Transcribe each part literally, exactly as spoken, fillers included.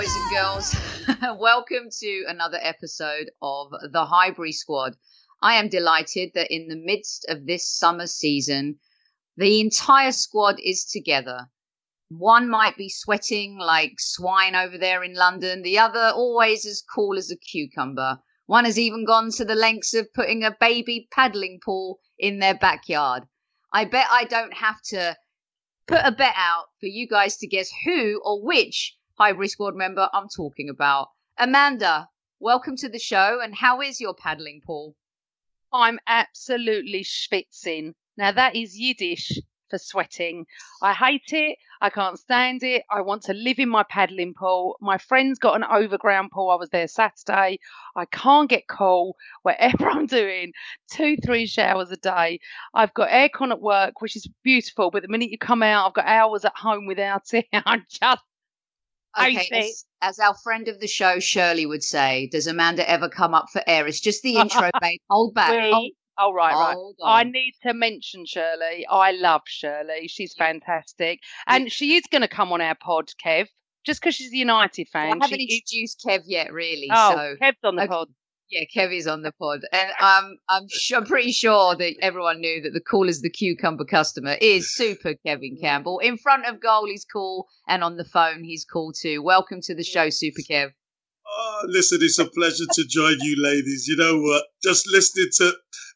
boys and girls. Welcome to another episode of the Highbury Squad. I am delighted that in the midst of this summer season, the entire squad is together. One might be sweating like swine over there in London, the other always as cool as a cucumber. One has even gone to the lengths of putting a baby paddling pool in their backyard. I bet I don't have to put a bet out for you guys to guess who or which Highbury Squad member I'm talking about. Amanda, welcome to the show, and how is your paddling pool? I'm absolutely schwitzing. Now that is Yiddish for sweating. I hate it. I can't stand it. I want to live in my paddling pool. My friend's got an overground pool. I was there Saturday. I can't get cold. Whatever I'm doing, two, three showers a day. I've got aircon at work, which is beautiful. But the minute you come out, I've got hours at home without it. I'm just Okay, as, as our friend of the show, Shirley, would say, does Amanda ever come up for air? It's just the intro, babe. Hold back. We, hold, oh, right, right. on. I need to mention Shirley. I love Shirley. She's fantastic. And she is going to come on our pod, Kev, just because she's a United fan. Well, I haven't she introduced Kev yet, really. Oh, so. Kev's on the okay. pod. Yeah, Kev is on the pod. And um, I'm sh- I'm pretty sure that everyone knew that the cool as the cucumber customer is Super Kevin Campbell. In front of goal, he's cool. And on the phone, he's cool too. Welcome to the show, Super Kev. Oh, listen, it's a pleasure to join you ladies. You know what? Just listening to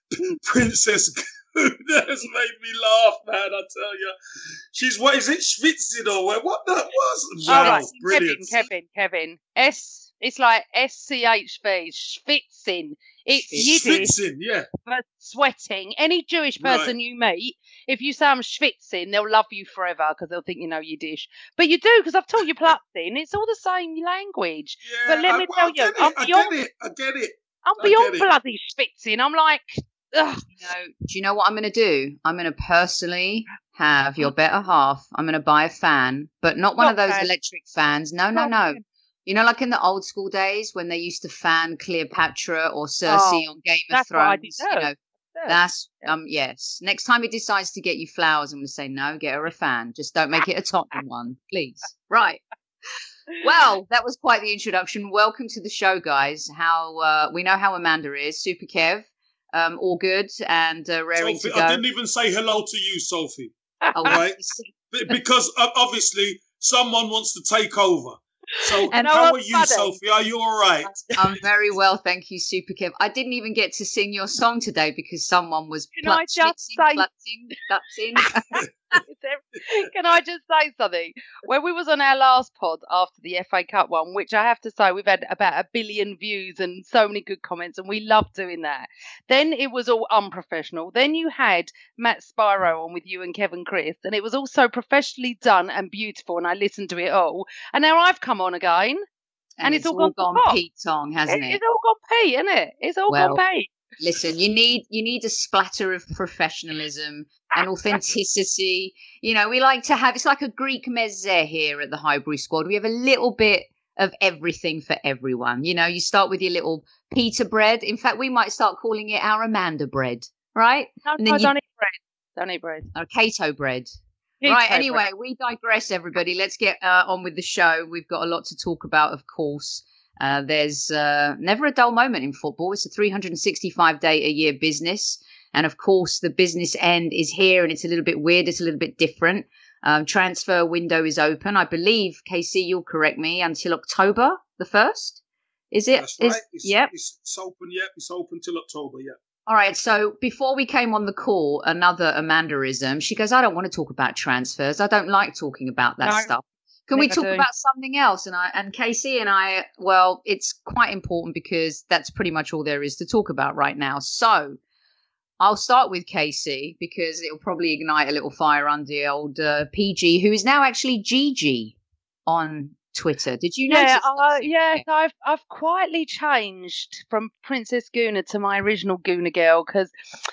Princess Guna has made me laugh, man, I tell you. She's, what is it, schwitzing or what? What that was? Wow, All right. brilliant. Kevin, Kevin, Kevin. S... It's like S C H V, schwitzing. It's Yiddish Schwitzing, yeah. for sweating. Any Jewish person Right. you meet, if you say I'm schwitzing, they'll love you forever because they'll think you know Yiddish. But you do, because I've taught you Platzing. It's all the same language. Yeah, But let I, me well, tell I you, get I'm it, I beyond, get it, I get it. I'm I beyond get it. bloody schwitzing. I'm like, ugh. You know, do you know what I'm going to do? I'm going to personally have your better half. I'm going to buy a fan, but not one Not of those fan. electric fans. No, no, Not no. fan. You know, like in the old school days when they used to fan Cleopatra or Cersei Oh, on Game of that's what I Thrones. did. You know, Yeah. that's um yes. Next time he decides to get you flowers, I'm going to say no. Get her a fan. Just don't make it a Tottenham one, please. Right. Well, that was quite the introduction. Welcome to the show, guys. How uh, we know how Amanda is. Super Kev, um, all good and uh, raring Sophie, to go. I didn't even say hello to you, Sophie. Oh, right. you B- Because uh, obviously someone wants to take over. So And how I'm are you, funny. Sophie? Are you all right? I'm very well, thank you, Super Kev. I didn't even get to sing your song today because someone was Can I just plutzing, say- plutzing, plutzing. Can I just say something? When we was on our last pod after the F A Cup one, which I have to say we've had about a billion views and so many good comments, and we love doing that. Then it was all unprofessional. Then you had Matt Spyro on with you and Kevin Chris, and it was all so professionally done and beautiful, and I listened to it all. And now I've come on again, and, And it's, it's all all gone gone to pot. Pete Tong, hasn't It- it? it's all gone Pete, isn't it? It's all Well, gone Pete. Listen, you need you need a splatter of professionalism and authenticity. You know, we like to have it's like a Greek meze here at the Highbury Squad. We have a little bit of everything for everyone. You know, you start with your little pita bread. In fact, we might start calling it our Amanda bread, right? No, and then no, you- don't eat bread. Don't eat bread. Our Cato bread. Eat Right, bread. anyway, we digress, everybody. Let's get uh, on with the show. We've got a lot to talk about, of course. Uh, there's uh, never a dull moment in football. It's a three hundred sixty-five day a year business. And of course, the business end is here and it's a little bit weird. It's a little bit different. Um, transfer window is open. I believe, K C, you'll correct me, until October the first. Is it? That's right. Is- It's, yep. it's, it's open, yep. It's open till October, yeah. All right. So before we came on the call, another Amandaism, she goes, I don't want to talk about transfers. I don't like talking about that No, stuff. Can we never talk do. about something else? And I and Casey and I, well, it's quite important because that's pretty much all there is to talk about right now. So I'll start with Casey because it'll probably ignite a little fire under old uh, P G, who is now actually Gigi on Twitter. Did you Yeah, notice? uh, that? yes, I've I've quietly changed from Princess Guna to my original Guna girl because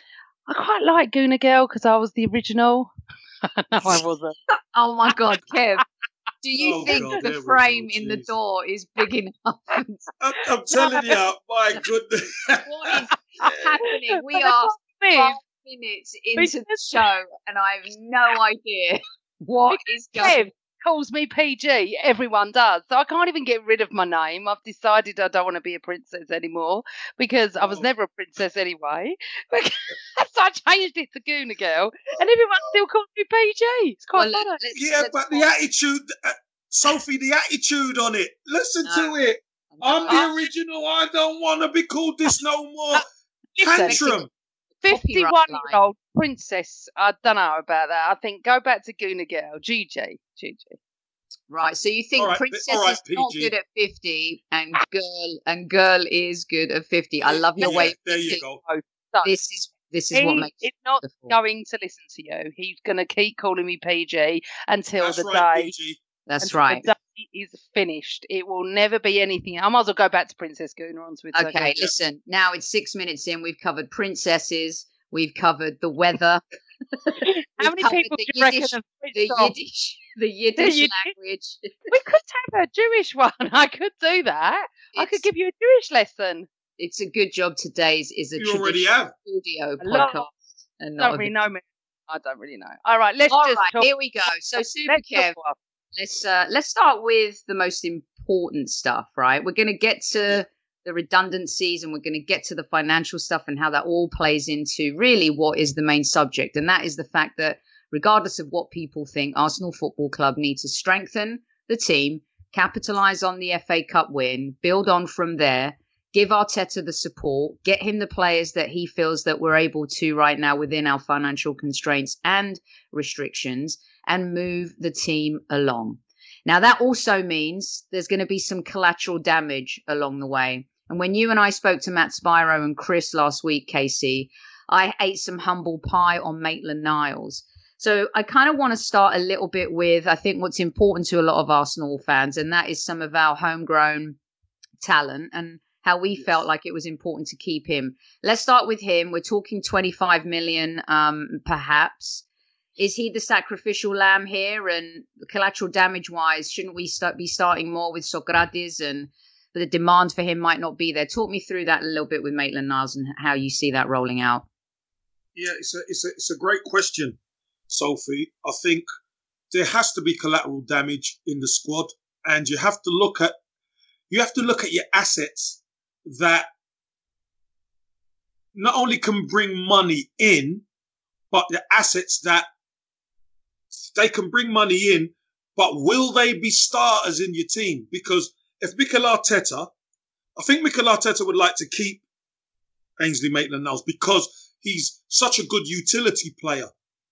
I quite like Guna girl because I was the original. No, I wasn't. Oh my God, Kev. Do you Oh, think God, the there we frame go, in the jeez. door is big enough? I'm, I'm telling you, my goodness. What is happening? We But the are problem five is, minutes into the because- show and I have no idea what is going Kev, on. calls me P G. Everyone does. So I can't even get rid of my name. I've decided I don't want to be a princess anymore because I was Oh. never a princess anyway. So I changed it to Gooner Girl, and everyone still calls me P G. It's quite Well, funny. let's- Yeah, let's but the pause. attitude, uh, Sophie, the attitude on it. Listen No. to it. I'm Uh, the original. I don't want to be called this no more. Listen, Tantrum. fifty-one-year-old princess. I don't know about that. I think go back to Gooner Girl. G G. G G. Right, so you think All right, princess all right, is not P G. good at fifty, and girl and girl is good at fifty. I love your Yeah, way. there you think. go. So, This is this is what he makes is it not wonderful. going to listen to you. He's going to keep calling me P G until That's the right, day P G. That's until right. the day is finished. It will never be anything. I might as well go back to Princess Gooner on Twitter. Okay, listen. Now it's six minutes in. We've covered princesses. We've covered the weather. How many covered people the do you reckon Yiddish- have The switched off? Yiddish, the Yiddish Yiddish. language. We could have a Jewish one. I could do that. I could It's, give you a Jewish lesson. it's a good job. Today's is a You already traditional have. audio I love- podcast, and not Don't a really video. know me. I don't really know. All right, let's All just right, talk. here we go. So, Super Let's Kev, talk. let's uh, let's start with the most important stuff, right? We're going to get to the redundancies, and we're going to get to the financial stuff and how that all plays into really what is the main subject, and that is the fact that regardless of what people think, Arsenal Football Club need to strengthen the team, capitalize on the F A Cup win, build on from there, give Arteta the support, get him the players that he feels that we're able to right now within our financial constraints and restrictions, and move the team along. Now, that also means there's going to be some collateral damage along the way. And when you and I spoke to Matt Spiro and Chris last week, Casey, I ate some humble pie on Maitland-Niles. So I kind of want to start a little bit with, I think, what's important to a lot of Arsenal fans, and that is some of our homegrown talent and how we Yes. felt like it was important to keep him. Let's start with him. We're talking twenty-five million, um, perhaps. Is he the sacrificial lamb here? And collateral damage wise, shouldn't we start be starting more with Socrates, and the demand for him might not be there? Talk me through that a little bit with Maitland-Niles and how you see that rolling out. Yeah, it's a it's a it's a great question, Sophie. I think there has to be collateral damage in the squad, and you have to look at you have to look at your assets that not only can bring money in, but the assets that they can bring money in, but will they be starters in your team? Because if Mikel Arteta, I think Mikel Arteta would like to keep Ainsley Maitland-Niles because he's such a good utility player.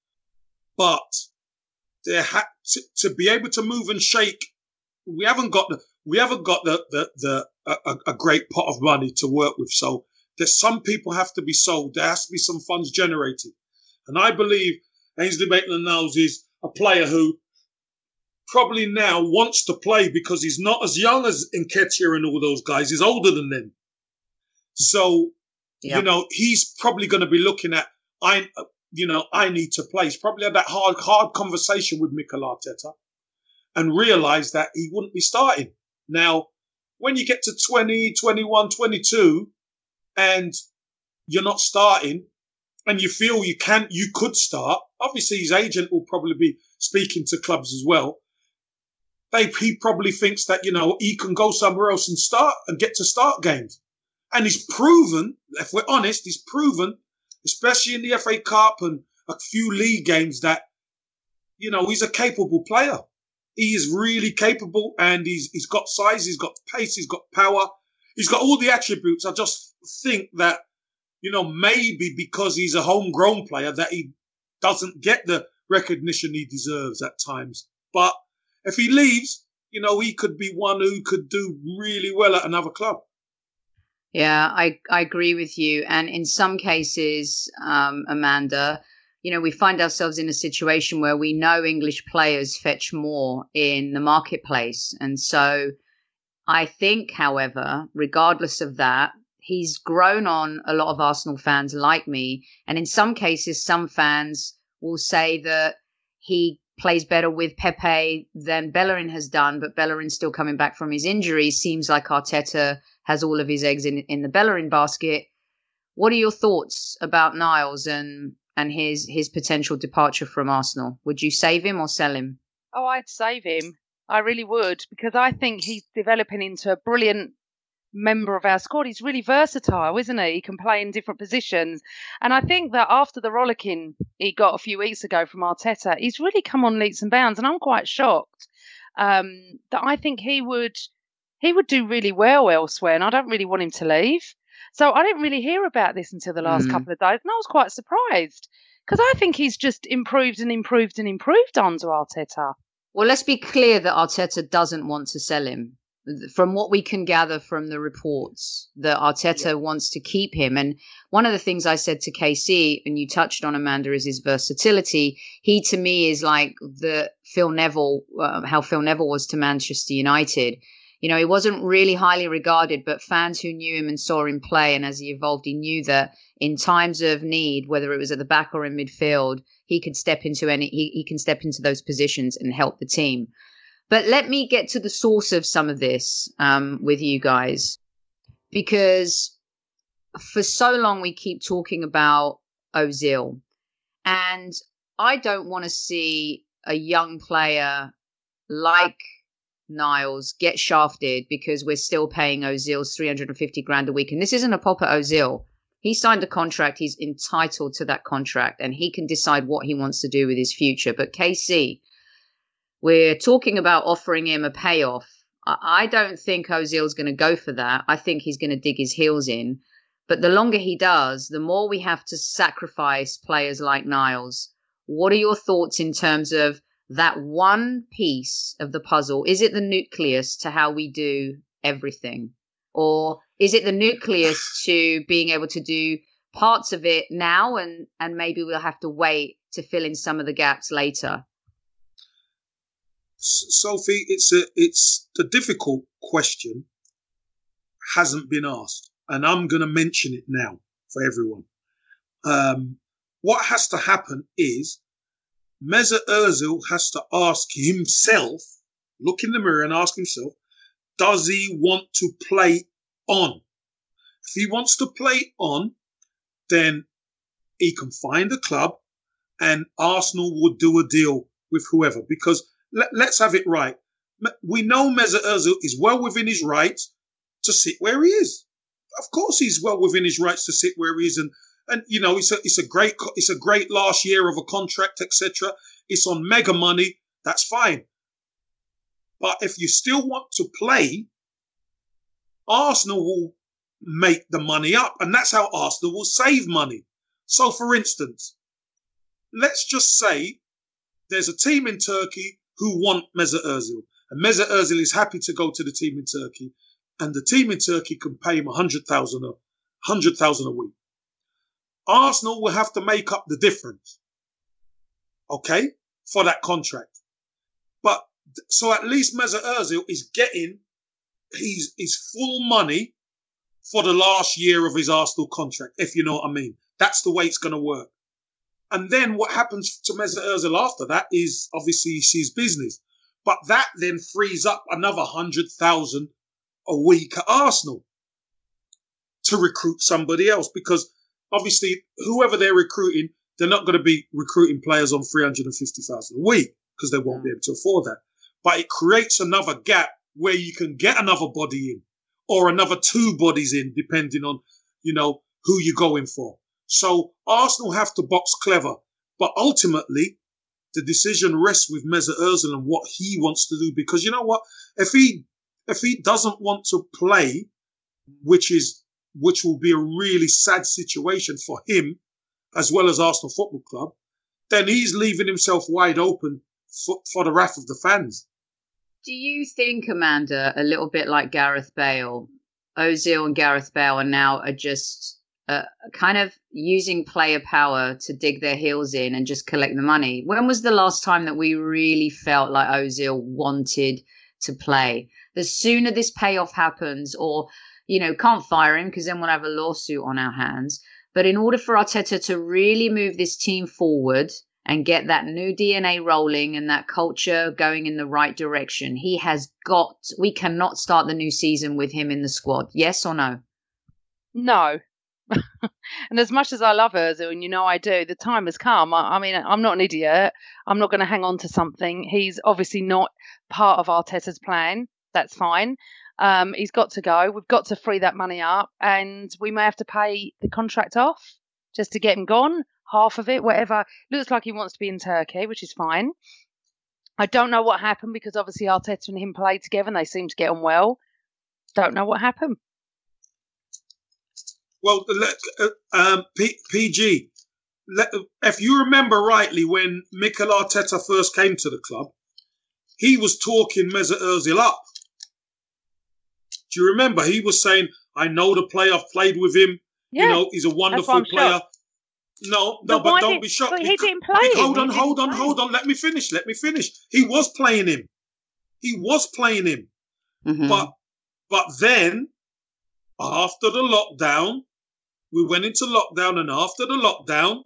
But there ha- to, to be able to move and shake, we haven't got the we haven't got the the, the a, a great pot of money to work with. So there's some people have to be sold. There has to be some funds generated, and I believe Ainsley Maitland-Niles is a player who probably now wants to play because he's not as young as Nketiah and all those guys. He's older than them. So, Yeah. you know, he's probably going to be looking at, I, you know, I need to play. He's probably had that hard, hard conversation with Mikel Arteta and realised that he wouldn't be starting. Now, when you get to twenty, twenty-one, twenty-two and you're not starting and you feel you can, you could start, obviously his agent will probably be speaking to clubs as well. They, he probably thinks that, you know, he can go somewhere else and start and get to start games. And he's proven, if we're honest, he's proven, especially in the F A Cup and a few league games, that, you know, he's a capable player. He is really capable, and he's he's got size, he's got pace, he's got power, he's got all the attributes. I just think that, you know, maybe because he's a homegrown player that he doesn't get the recognition he deserves at times. But if he leaves, you know, he could be one who could do really well at another club. Yeah, I, I agree with you. And in some cases, um, Amanda, you know, we find ourselves in a situation where we know English players fetch more in the marketplace. And so I think, however, regardless of that, he's grown on a lot of Arsenal fans like me. And in some cases, some fans will say that he plays better with Pepe than Bellerin has done, but Bellerin's still coming back from his injury. Seems like Arteta has all of his eggs in, in the Bellerin basket. What are your thoughts about Niles and, and his, his potential departure from Arsenal? Would you save him or sell him? Oh, I'd save him. I really would, because I think he's developing into a brilliant member of our squad. He's really versatile, isn't he? He can play in different positions. And I think that after the rollicking he got a few weeks ago from Arteta, he's really come on leaps and bounds. And I'm quite shocked um, that I think he would he would do really well elsewhere. And I don't really want him to leave. So I didn't really hear about this until the last mm. couple of days. And I was quite surprised because I think he's just improved and improved and improved under Arteta. Well, let's be clear that Arteta doesn't want to sell him. From what we can gather from the reports, that Arteta yeah. wants to keep him. And one of the things I said to K C, and you touched on, Amanda, is his versatility. He, to me, is like the Phil Neville, uh, how Phil Neville was to Manchester United. You know, he wasn't really highly regarded, but fans who knew him and saw him play, and as he evolved, he knew that in times of need, whether it was at the back or in midfield, he could step into any, he, he can step into those positions and help the team. But let me get to the source of some of this um, with you guys, because for so long we keep talking about Ozil, and I don't want to see a young player like Niles get shafted because we're still paying Ozil's three hundred fifty grand a week. And this isn't a pop at Ozil. He signed a contract. He's entitled to that contract, and he can decide what he wants to do with his future. But K C, we're talking about offering him a payoff. I don't think Ozil's going to go for that. I think he's going to dig his heels in. But the longer he does, the more we have to sacrifice players like Niles. What are your thoughts in terms of that one piece of the puzzle? Is it the nucleus to how we do everything? Or is it the nucleus to being able to do parts of it now, and, and maybe we'll have to wait to fill in some of the gaps later? Sophie, it's a it's the difficult question hasn't been asked, and I'm going to mention it now for everyone. Um, what has to happen is Mesut Ozil has to ask himself, look in the mirror and ask himself, does he want to play on? If he wants to play on, then he can find a club, and Arsenal would do a deal with whoever, because Let, let's have it right. We know Mesut Ozil is well within his rights to sit where he is. Of course, he's well within his rights to sit where he is, and and you know it's a it's a great it's a great last year of a contract, et cetera. It's on mega money. That's fine. But if you still want to play, Arsenal will make the money up, and that's how Arsenal will save money. So, for instance, let's just say there's a team in Turkey who want Mesut Ozil, and Mesut Ozil is happy to go to the team in Turkey, and the team in Turkey can pay him one hundred thousand a, one hundred thousand a week. Arsenal will have to make up the difference, okay, for that contract. But so at least Mesut Ozil is getting his, his full money for the last year of his Arsenal contract, if you know what I mean. That's the way it's going to work. And then what happens to Mesut Ozil after that is obviously he sees business. But that then frees up another one hundred thousand a week at Arsenal to recruit somebody else, because obviously whoever they're recruiting, they're not going to be recruiting players on three hundred fifty thousand a week because they won't be able to afford that. But it creates another gap where you can get another body in, or another two bodies in, depending on, you know, who you're going for. So Arsenal have to box clever, but ultimately the decision rests with Mesut Ozil and what he wants to do. Because you know what, if he if he doesn't want to play, which is which will be a really sad situation for him as well as Arsenal Football Club, then he's leaving himself wide open for, for the wrath of the fans. Do you think, Amanda, a little bit like Gareth Bale, Ozil and Gareth Bale are now are just Uh, kind of using player power to dig their heels in and just collect the money? When was the last time that we really felt like Ozil wanted to play? The sooner this payoff happens, or, you know, can't fire him because then we'll have a lawsuit on our hands. But in order for Arteta to really move this team forward and get that new D N A rolling and that culture going in the right direction, he has got, we cannot start the new season with him in the squad. Yes or no? No. And as much as I love Ozil, and you know I do, the time has come. I, I mean, I'm not an idiot. I'm not going to hang on to something. He's obviously not part of Arteta's plan. That's fine. Um, he's got to go. We've got to free that money up, and we may have to pay the contract off just to get him gone. Half of it, whatever. Looks like he wants to be in Turkey, which is fine. I don't know what happened because obviously Arteta and him played together and they seem to get on well. Don't know what happened. Well, uh, um, P- PG, let, if you remember rightly, when Mikel Arteta first came to the club, he was talking Mesut Ozil up. Do you remember? He was saying, I know the player, I've played with him. Yeah, you know, he's a wonderful player. Shocked. No, no, but, but don't did, be shocked. But he didn't play him. Hold on, hold on, hold on. Let me finish. Let me finish. He was playing him. He was playing him. Mm-hmm. But but then, after the lockdown, we went into lockdown, and after the lockdown,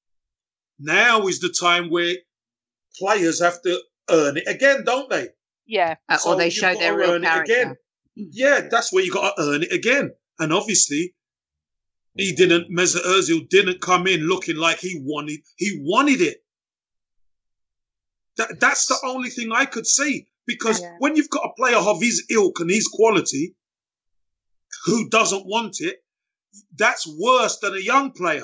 now is the time where players have to earn it again, don't they? Yeah. Uh, so or they show their real character. Again. Yeah, that's where you got to earn it again. And obviously, he didn't, Mesut Ozil didn't come in looking like he wanted, he wanted it. That, that's the only thing I could see. Because yeah. when you've got a player of his ilk and his quality who doesn't want it, that's worse than a young player.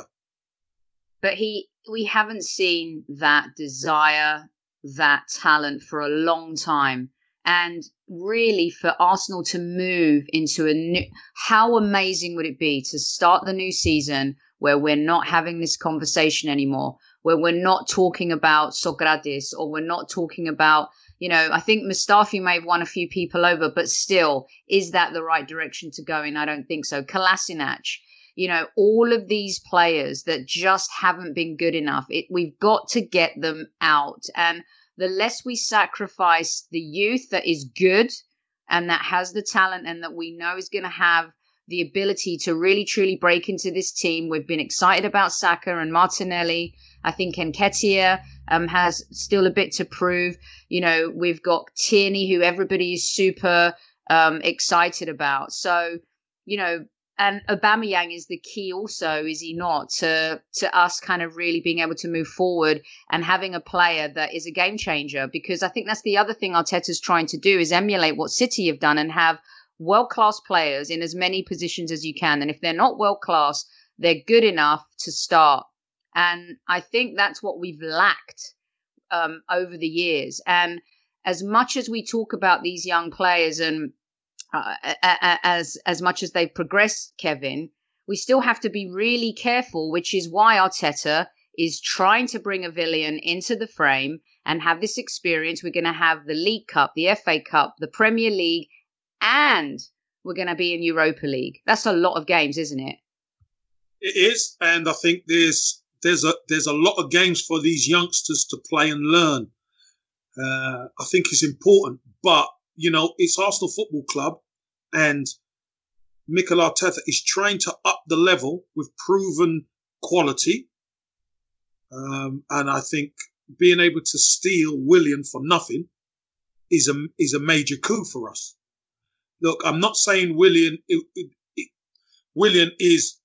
But he, we haven't seen that desire, that talent for a long time. And really for Arsenal to move into a new, how amazing would it be to start the new season where we're not having this conversation anymore, where we're not talking about Sokratis, or we're not talking about, you know, I think Mustafi may have won a few people over, but still, is that the right direction to go in? I don't think so. Kolasinac, you know, all of these players that just haven't been good enough. It, we've got to get them out. And the less we sacrifice the youth that is good and that has the talent and that we know is going to have the ability to really, truly break into this team. We've been excited about Saka and Martinelli. I think Nketiah um, has still a bit to prove. You know, we've got Tierney, who everybody is super um, excited about. So, you know, and Aubameyang is the key also, is he not, to to us kind of really being able to move forward and having a player that is a game changer? Because I think that's the other thing Arteta's trying to do, is emulate what City have done and have world-class players in as many positions as you can. And if they're not world-class, they're good enough to start. And I think that's what we've lacked um, over the years. And as much as we talk about these young players and Uh, as as much as they've progressed, Kevin, we still have to be really careful, which is why Arteta is trying to bring a Willian into the frame and have this experience. We're going to have the League Cup, the F A Cup, the Premier League, and we're going to be in Europa League. That's a lot of games, isn't it? It is, and I think there's there's a there's a lot of games for these youngsters to play and learn. Uh, I think it's important, but you know, it's Arsenal Football Club, and Mikel Arteta is trying to up the level with proven quality. Um, and I think being able to steal Willian for nothing is a is a major coup for us. Look, I'm not saying Willian it, it, it, Willian is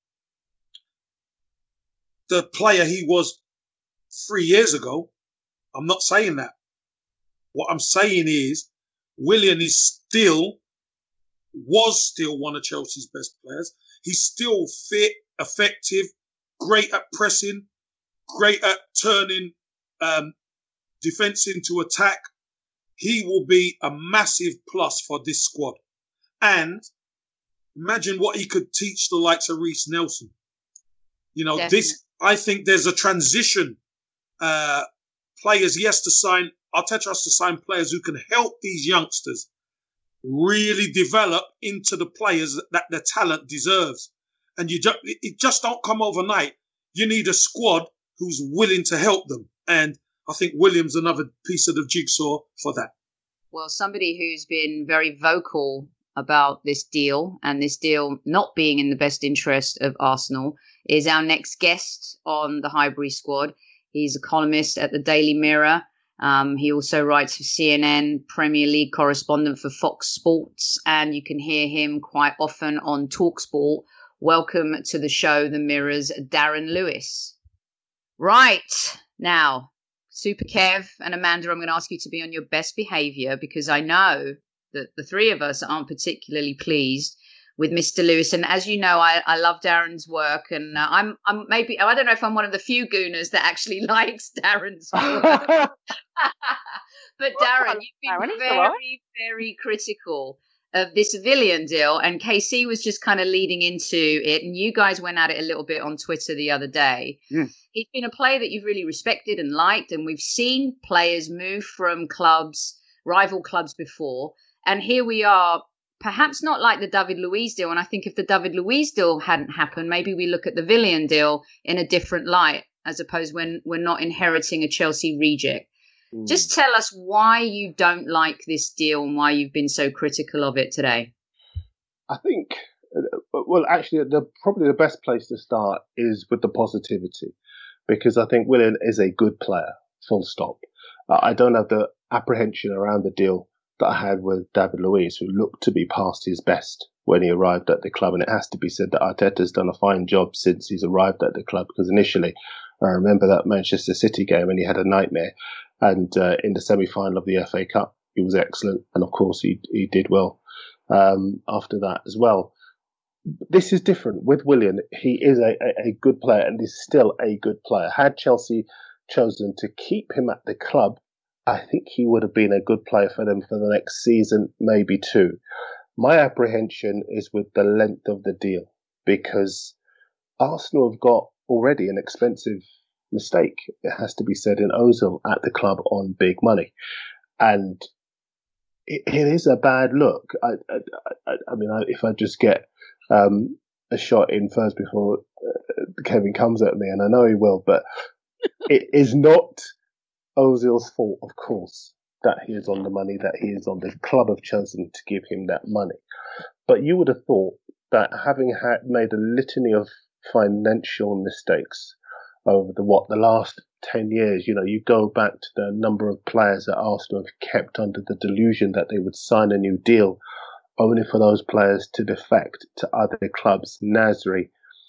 the player he was three years ago. I'm not saying that. What I'm saying is, Willian is still, was still one of Chelsea's best players. He's still fit, effective, great at pressing, great at turning um, defence into attack. He will be a massive plus for this squad. And imagine what he could teach the likes of Reece Nelson. You know, Definitely. this, I think there's a transition. Uh, players, he has to sign, Arteta has to sign players who can help these youngsters really develop into the players that, that their talent deserves. And you just, it just don't come overnight. You need a squad who's willing to help them. And I think William's another piece of the jigsaw for that. Well, somebody who's been very vocal about this deal and this deal not being in the best interest of Arsenal is our next guest on the Highbury Squad. He's a columnist at the Daily Mirror. Um, he also writes for C N N, Premier League correspondent for Fox Sports, and you can hear him quite often on TalkSport. welcome to the show, The Mirror's Darren Lewis. Right, now, Super Kev and Amanda, I'm going to ask you to be on your best behaviour because I know that the three of us aren't particularly pleased with Mister Lewis. And as you know, I, I love Darren's work, and uh, I'm I'm maybe I don't know if I'm one of the few gooners that actually likes Darren's work. But Darren, you've been Darren, very, right. very critical of this Villian deal, and K C was just kind of leading into it, and you guys went at it a little bit on Twitter the other day. Mm. He's been a player that you've really respected and liked, and we've seen players move from clubs, rival clubs before, and here we are. Perhaps not like the David Luiz deal. And I think if the David Luiz deal hadn't happened, maybe we look at the Villian deal in a different light, as opposed when we're not inheriting a Chelsea reject. Mm. Just tell us why you don't like this deal and why you've been so critical of it today. I think, well, actually, the probably the best place to start is with the positivity, because I think Willian is a good player, full stop. Uh, I don't have the apprehension around the deal that I had with David Luiz, who looked to be past his best when he arrived at the club. And it has to be said that Arteta's done a fine job since he's arrived at the club, because initially I remember that Manchester City game and he had a nightmare. And uh, in the semi-final of the F A Cup, he was excellent. And of course, he he did well um, after that as well. This is different. With Willian, he is a, a, a good player and is still a good player. Had Chelsea chosen to keep him at the club, I think he would have been a good player for them for the next season, maybe two. My apprehension is with the length of the deal, because Arsenal have got already an expensive mistake, it has to be said, in Ozil at the club on big money. And it, it is a bad look. I, I, I, I mean, I, if I just get um, a shot in first before uh, Kevin comes at me, and I know he will, but it is not Ozil's fault, of course, that he is on the money, that he is on the club have chosen to give him that money. But you would have thought that having had made a litany of financial mistakes over the what the last ten years, you know, you go back to the number of players that Arsenal have kept under the delusion that they would sign a new deal, only for those players to defect to other clubs, Nasri,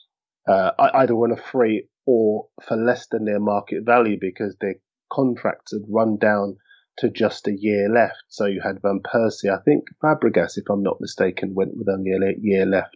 uh, either on a free or for less than their market value, because their contracts had run down to just a year left. So you had Van Persie, I think Fabregas, if I'm not mistaken, went with only a year left.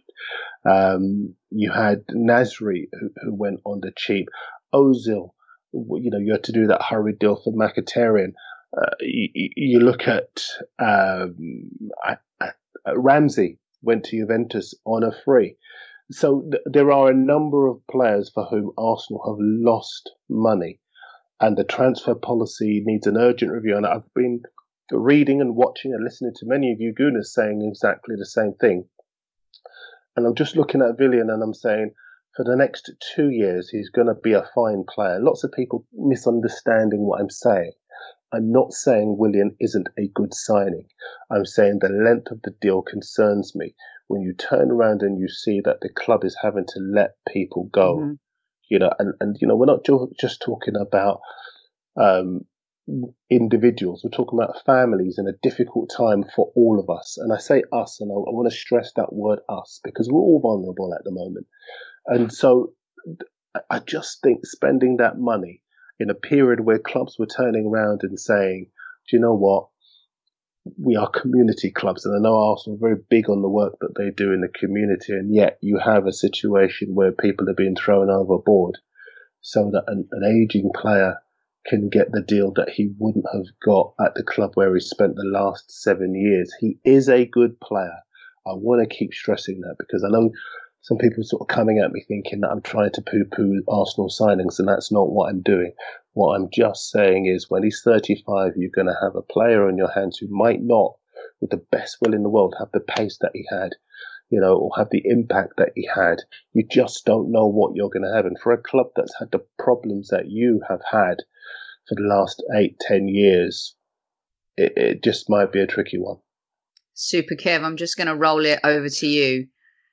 Um, you had Nasri, who, who went on the cheap. Ozil, you know, you had to do that hurried deal for Mkhitaryan. Uh, you, you look at um, I, I, Ramsey went to Juventus on a free. So th- there are a number of players for whom Arsenal have lost money. And the transfer policy needs an urgent review. And I've been reading and watching and listening to many of you Gooners saying exactly the same thing. And I'm just looking at Villian and I'm saying, for the next two years, he's going to be a fine player. Lots of people misunderstanding what I'm saying. I'm not saying Willian isn't a good signing. I'm saying the length of the deal concerns me. When you turn around and you see that the club is having to let people go, mm-hmm. You know, and, and, you know, we're not ju- just talking about um, individuals. We're talking about families in a difficult time for all of us. And I say us, and I, I want to stress that word us, because we're all vulnerable at the moment. And so I just think spending that money in a period where clubs were turning around and saying, do you know what? We are community clubs, and I know Arsenal are very big on the work that they do in the community, and yet you have a situation where people are being thrown overboard so that an, an aging player can get the deal that he wouldn't have got at the club where he spent the last seven years. He is a good player. I want to keep stressing that, because I know some people are sort of coming at me thinking that I'm trying to poo-poo Arsenal signings, and that's not what I'm doing. What I'm just saying is, when he's thirty-five, you're going to have a player on your hands who might not, with the best will in the world, have the pace that he had, you know, or have the impact that he had. You just don't know what you're going to have. And for a club that's had the problems that you have had for the last eight, ten years, it, it just might be a tricky one. Super Kev, I'm just going to roll it over to you.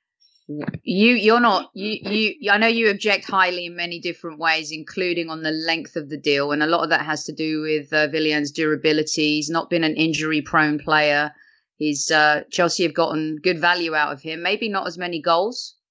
You, you're not, you, you, I know you object highly in many different ways, including on the length of the deal. And a lot of that has to do with uh, Villian's durability. He's not been an injury prone player. He's, uh, Chelsea have gotten good value out of him. Maybe not as many goals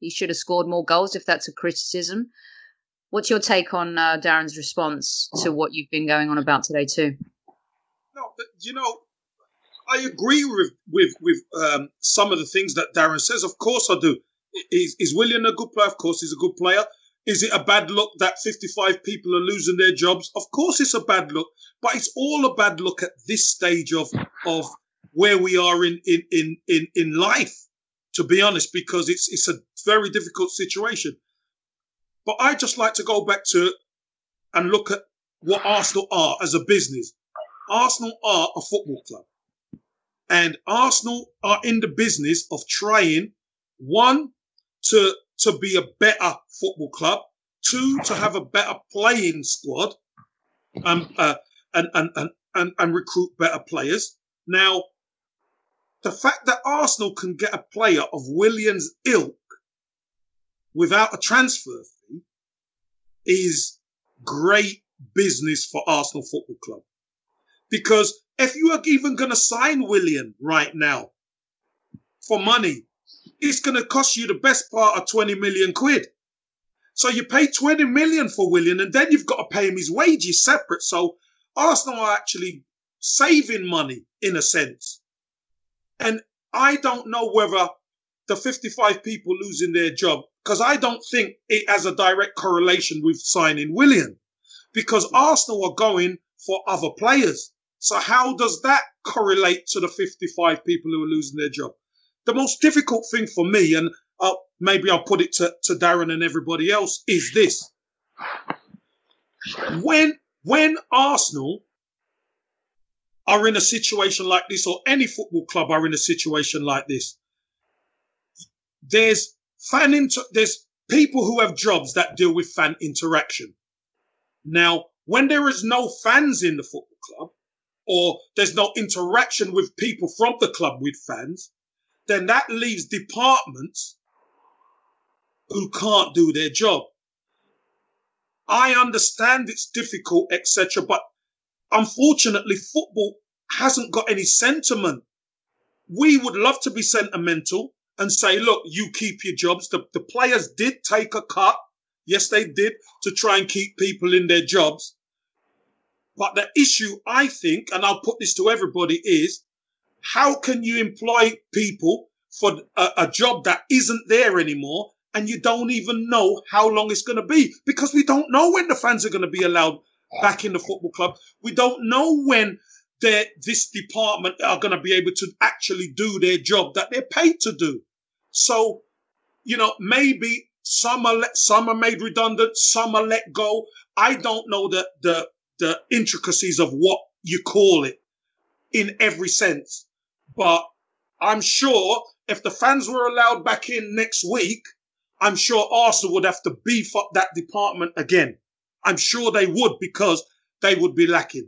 he should have scored more goals if that's a criticism. What's your take on uh, Darren's response to what you've been going on about today too? No, but you know, I agree with with with um, some of the things that Darren says. Of course, I do. Is is Willian a good player? Of course, he's a good player. Is it a bad look that fifty-five people are losing their jobs? Of course, it's a bad look. But it's all a bad look at this stage of of where we are in in in in, in life. To be honest, because it's it's a very difficult situation. But I just like to go back to and look at what Arsenal are as a business. Arsenal are a football club. And Arsenal are in the business of trying, one, to, to be a better football club, two, to have a better playing squad, um, uh, and, and, and, and, and recruit better players. Now, the fact that Arsenal can get a player of Willian's ilk without a transfer fee is great business for Arsenal Football Club. Because if you are even going to sign Willian right now for money, it's going to cost you the best part of twenty million quid. So you pay twenty million for Willian and then you've got to pay him his wages separate. So Arsenal are actually saving money in a sense. And I don't know whether the fifty-five people losing their job, because I don't think it has a direct correlation with signing Willian, because Arsenal are going for other players. So how does that correlate to the fifty-five people who are losing their job? The most difficult thing for me, and uh, maybe I'll put it to, to Darren and everybody else, is this. When, when Arsenal are in a situation like this, or any football club are in a situation like this, there's fan inter- there's people who have jobs that deal with fan interaction. Now, when there is no fans in the football club, or there's no interaction with people from the club with fans, then that leaves departments who can't do their job. I understand it's difficult, et cetera, but unfortunately, football hasn't got any sentiment. We would love to be sentimental and say, look, you keep your jobs. The, the players did take a cut. Yes, they did, to try and keep people in their jobs. But the issue, I think, and I'll put this to everybody, is how can you employ people for a, a job that isn't there anymore and you don't even know how long it's going to be? Because we don't know when the fans are going to be allowed back in the football club. We don't know when this department are going to be able to actually do their job that they're paid to do. So, you know, maybe some are let, some are made redundant, some are let go. I don't know the the the intricacies of what you call it in every sense, but I'm sure if the fans were allowed back in next week, I'm sure Arsenal would have to beef up that department again. I'm sure they would, because they would be lacking.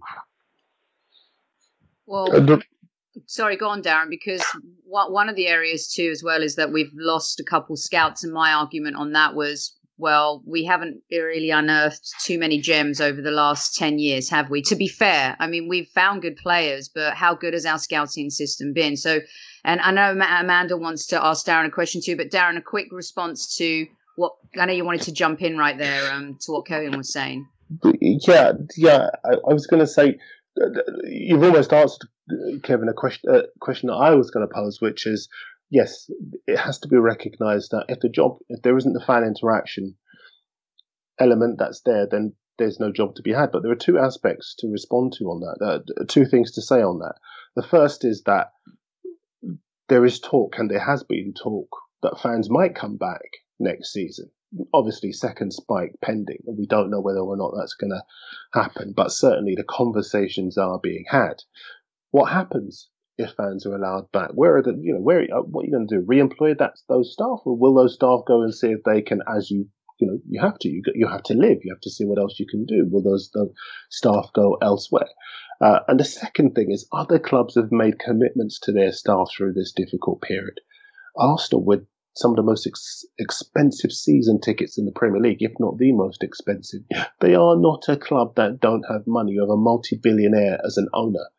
Well, sorry, go on, Darren, because one of the areas too as well is that we've lost a couple scouts, and my argument on that was, well, we haven't really unearthed too many gems over the last ten years, have we? To be fair, I mean, we've found good players, but how good has our scouting system been? So, and I know Amanda wants to ask Darren a question too, but Darren, a quick response to what, I know you wanted to jump in right there um, to what Cohen was saying. Yeah, yeah, I, I was going to say, you've almost answered, Kevin, a question, a question that I was going to pose, which is, yes, it has to be recognised that if the job, if there isn't the fan interaction element that's there, then there's no job to be had. But there are two aspects to respond to on that, uh, two things to say on that. The first is that there is talk, and there has been talk, that fans might come back next season. Obviously, second spike pending, and we don't know whether or not that's going to happen, but certainly the conversations are being had. What happens if fans are allowed back? Where are the, you know, where, what are you going to do? Re-employ that, those staff, or will those staff go and see if they can, as you, you know, you have to, you, you have to live, you have to see what else you can do. Will those the staff go elsewhere? Uh, and the second thing is, other clubs have made commitments to their staff through this difficult period. Arsenal, with some of the most ex- expensive season tickets in the Premier League, if not the most expensive, they are not a club that don't have money. You have a multi-billionaire as an owner.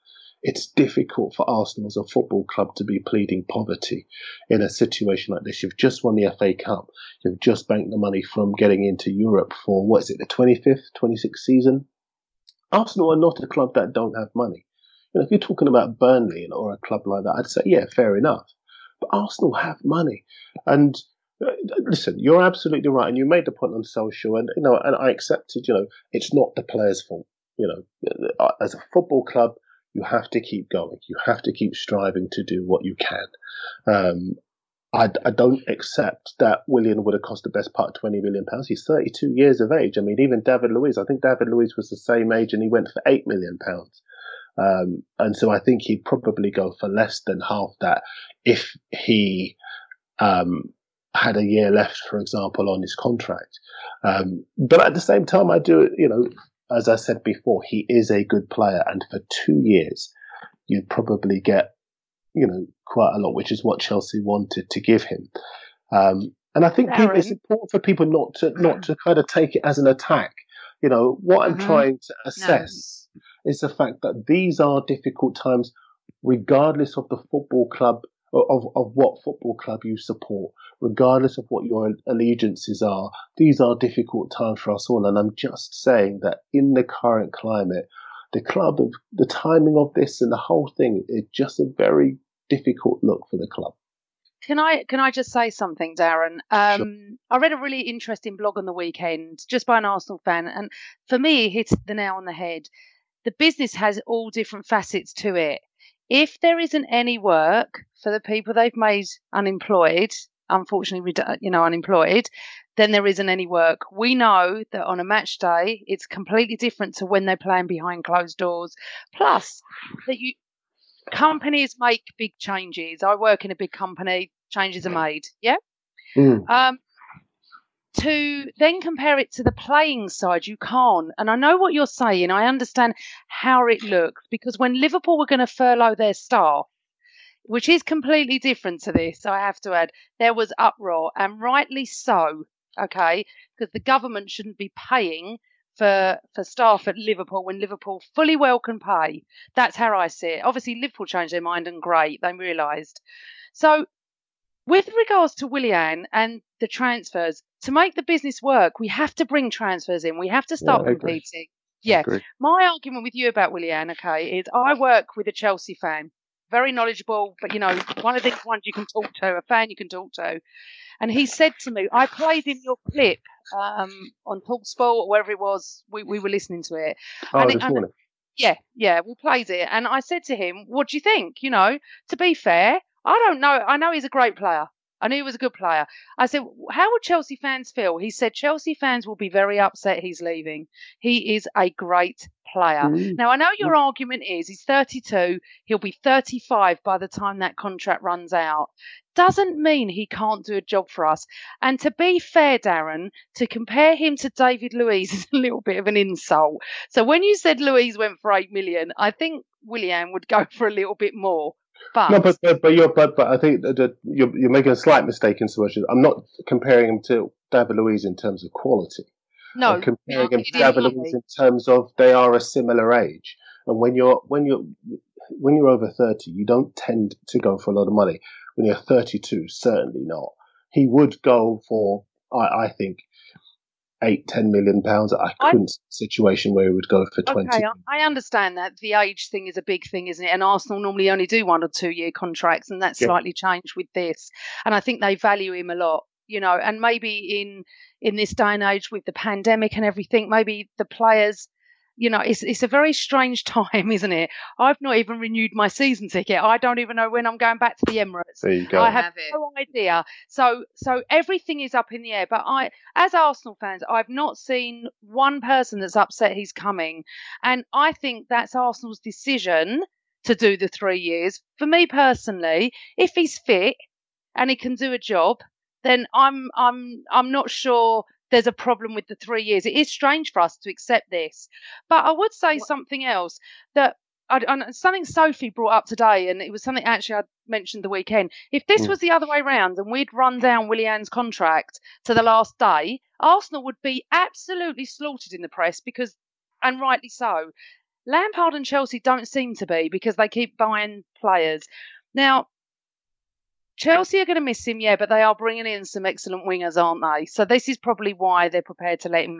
it's difficult for Arsenal as a football club to be pleading poverty in a situation like this. You've just won the F A Cup. You've just banked the money from getting into Europe for, what is it, the twenty-fifth, twenty-sixth season? Arsenal are not a club that don't have money. You know, if you're talking about Burnley or a club like that, I'd say, yeah, fair enough. But Arsenal have money. And uh, listen, you're absolutely right. And you made the point on social, and, you know, and I accepted, you know, it's not the players' fault. You know, as a football club, you have to keep going. You have to keep striving to do what you can. Um, I, I don't accept that Willian would have cost the best part of twenty million pounds. He's thirty-two years of age. I mean, even David Luiz, I think David Luiz was the same age and he went for eight million pounds. Um, and so I think he'd probably go for less than half that if he um, had a year left, for example, on his contract. Um, but at the same time, I do, you know, as I said before, he is a good player. And for two years, you'd probably get, you know, quite a lot, which is what Chelsea wanted to give him. Um, and I think people, it's important for people not to not to kind of take it as an attack. You know, what I'm Mhm. trying to assess is the fact that these are difficult times, regardless of the football club, of, of what football club you support, regardless of what your allegiances are. These are difficult times for us all. And I'm just saying that in the current climate, the club, of the timing of this and the whole thing is just a very difficult look for the club. Can I can I just say something, Darren? Um, I read a really interesting blog on the weekend, just by an Arsenal fan, and for me, it hit the nail on the head. The business has all different facets to it. If there isn't any work for the people they've made unemployed, unfortunately, you know, unemployed, then there isn't any work. We know that on a match day, it's completely different to when they're playing behind closed doors. Plus, that you companies make big changes. I work in a big company. Changes are made. Yeah. Mm. Um, to then compare it to the playing side, you can't. And I know what you're saying. I understand how it looks, because when Liverpool were going to furlough their staff, which is completely different to this, I have to add, there was uproar, and rightly so. Okay, because the government shouldn't be paying for for staff at Liverpool when Liverpool fully well can pay. That's how I see it. Obviously, Liverpool changed their mind, and great, they realised. So, with regards to Willian and the transfers, to make the business work, we have to bring transfers in. We have to start Yeah, I agree. competing. Yeah. Agree. My argument with you about Willian, okay, is I work with a Chelsea fan, very knowledgeable, but, you know, one of the ones you can talk to, a fan you can talk to. And he said to me, I played him your clip um, on TalkSport or wherever it was. We, we were listening to it. Oh, and this it, and, morning. yeah, yeah, we played it. And I said to him, what do you think? You know, to be fair, I don't know. I know he's a great player. I knew he was a good player. I said, how would Chelsea fans feel? He said, Chelsea fans will be very upset he's leaving. He is a great player. Mm. Now, I know your argument is he's thirty-two. He'll be thirty-five by the time that contract runs out. Doesn't mean he can't do a job for us. And to be fair, Darren, to compare him to David Luiz is a little bit of an insult. So when you said Luiz went for eight million, I think Willian would go for a little bit more. But No, but but, but you're but, but I think that, that you're you're making a slight mistake in so much as I'm not comparing him to David Luiz in terms of quality. no, I'm comparing no, him to he David didn't. Luiz in terms of they are a similar age. And when you're when you're when you're over thirty, you don't tend to go for a lot of money. When you're thirty-two, certainly not. He would go for, I, I think, eight, ten million pounds. I I- couldn't see a situation where he would go for twenty. Okay, I, I understand that the age thing is a big thing, isn't it? And Arsenal normally only do one or two year contracts, and that's Yeah. slightly changed with this. And I think they value him a lot, you know. And maybe in in this day and age with the pandemic and everything, maybe the players, you know, it's it's a very strange time, isn't it? I've not even renewed my season ticket. I don't even know when I'm going back to the Emirates. There you go. I have Have it. no idea. So so everything is up in the air. But I, as Arsenal fans, I've not seen one person that's upset he's coming. And I think that's Arsenal's decision to do the three years. For me personally, if he's fit and he can do a job, then I'm I'm I'm not sure there's a problem with the three years. It is strange for us to accept this. But I would say something else that I, I, something Sophie brought up today, and it was something actually I mentioned the weekend. If this Mm. was the other way round and we'd run down Willian's contract to the last day, Arsenal would be absolutely slaughtered in the press because, and rightly so. Lampard and Chelsea don't seem to be, because they keep buying players. Now, Chelsea are going to miss him, yeah, but they are bringing in some excellent wingers, aren't they? So this is probably why they're prepared to let him.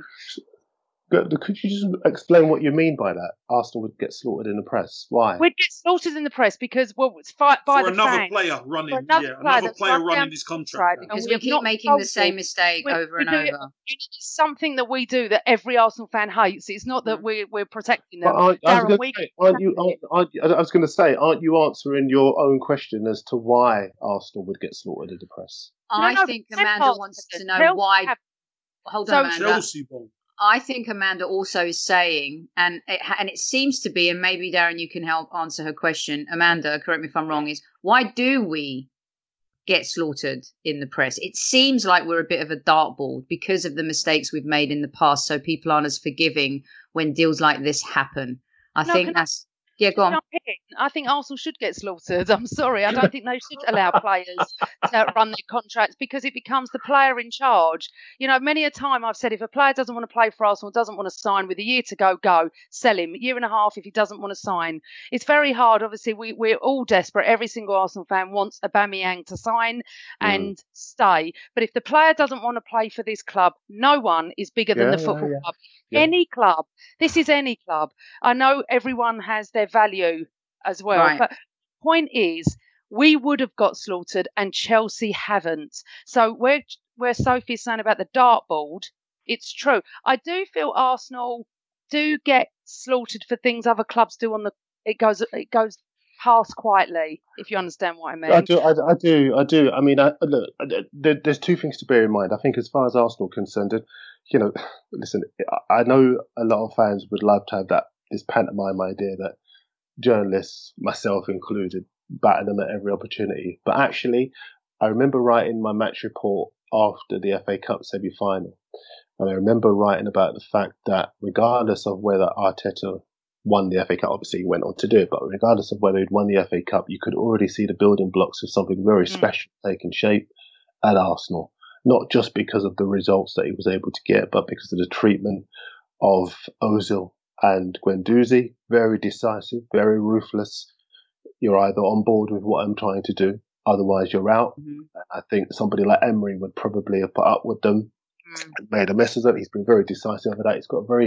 But could you just explain what you mean by that? Arsenal would get slaughtered in the press. Why? We'd get slaughtered in the press because, well, it's fight by for the another fans. player running, another yeah, player another player running his contract. Because we keep making the same mistake we, over we and do, over. It's something that we do that every Arsenal fan hates. It's not that we're we're protecting them. Aren't, Darren, I, was say, aren't you? Aren't, aren't, I was going to say, aren't you answering your own question as to why Arsenal would get slaughtered in the press? I no, no, think Amanda wants to know Chelsea why. Have, hold on, so, Amanda. Chelsea ball. I think Amanda also is saying, and it, and it seems to be, and maybe Darren, you can help answer her question. Amanda, correct me if I'm wrong, is why do we get slaughtered in the press? It seems like we're a bit of a dartboard because of the mistakes we've made in the past, so people aren't as forgiving when deals like this happen. I no, think that's... Yeah, go on. I think Arsenal should get slaughtered. I'm sorry. I don't think they should allow players to run their contracts because it becomes the player in charge. You know, many a time I've said if a player doesn't want to play for Arsenal, doesn't want to sign with a year to go, go, sell him. A year and a half if he doesn't want to sign. It's very hard. Obviously, we, we're all desperate. Every single Arsenal fan wants Aubameyang to sign and mm. stay. But if the player doesn't want to play for this club, no one is bigger yeah, than the yeah, football yeah. club. Yeah. Any club. This is any club. I know everyone has their value as well. Right. But point is, we would have got slaughtered and Chelsea haven't. So where where Sophie's saying about the dartboard, it's true. I do feel Arsenal do get slaughtered for things other clubs do on the. It goes it goes past quietly, if you understand what I mean. I do. I, I do. I do. I mean, I, look. There, there's two things to bear in mind. I think, as far as Arsenal are concerned, you know, listen. I know a lot of fans would love to have that this pantomime idea that journalists, myself included, batter them at every opportunity. But actually, I remember writing my match report after the F A Cup semi-final, and I remember writing about the fact that regardless of whether Arteta won the F A Cup, obviously he went on to do it, but regardless of whether he'd won the F A Cup, you could already see the building blocks of something very mm. special taking shape at Arsenal. Not just because of the results that he was able to get, but because of the treatment of Ozil and Guendouzi. Very decisive, very ruthless. You're either on board with what I'm trying to do, otherwise you're out. Mm-hmm. I think somebody like Emery would probably have put up with them, mm. made a mess of it. He's been very decisive over that. He's got a very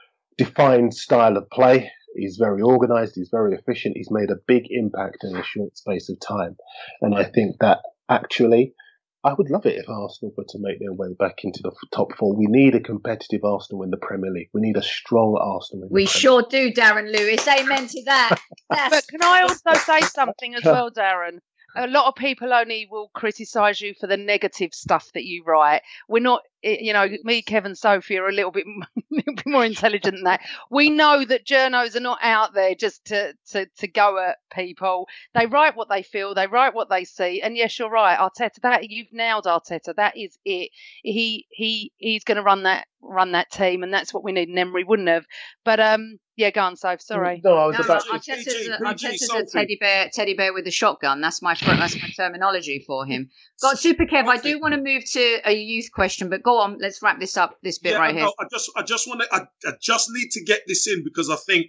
defined style of play. He's very organised. He's very efficient. He's made a big impact in a short space of time. And I think that actually, I would love it if Arsenal were to make their way back into the top four. We need a competitive Arsenal in the Premier League. We need a strong Arsenal in the We Premier sure do, Darren Lewis. Amen to that. But can I also say something as well, Darren? A lot of people only will criticise you for the negative stuff that you write. We're not, you know, me, Kevin, Sophie are a little bit, little bit more intelligent than that. We know that journos are not out there just to, to, to go at people. They write what they feel. They write what they see. And yes, you're right, Arteta. That you've nailed Arteta. That is it. He he he's going to run that run that team, and that's what we need. And Emery wouldn't have. But um. Yeah, go on, Soph. Sorry. No, I was no, about no, to... Arteta's, a, Arteta's a teddy bear, teddy bear with a shotgun. That's my that's my terminology for him. Got Super Kev. I do want to move to a youth question, but go on. Let's wrap this up. This bit yeah, right no, here. I just, I just want to, I, I just need to get this in because I think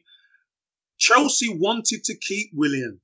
Chelsea wanted to keep Willian.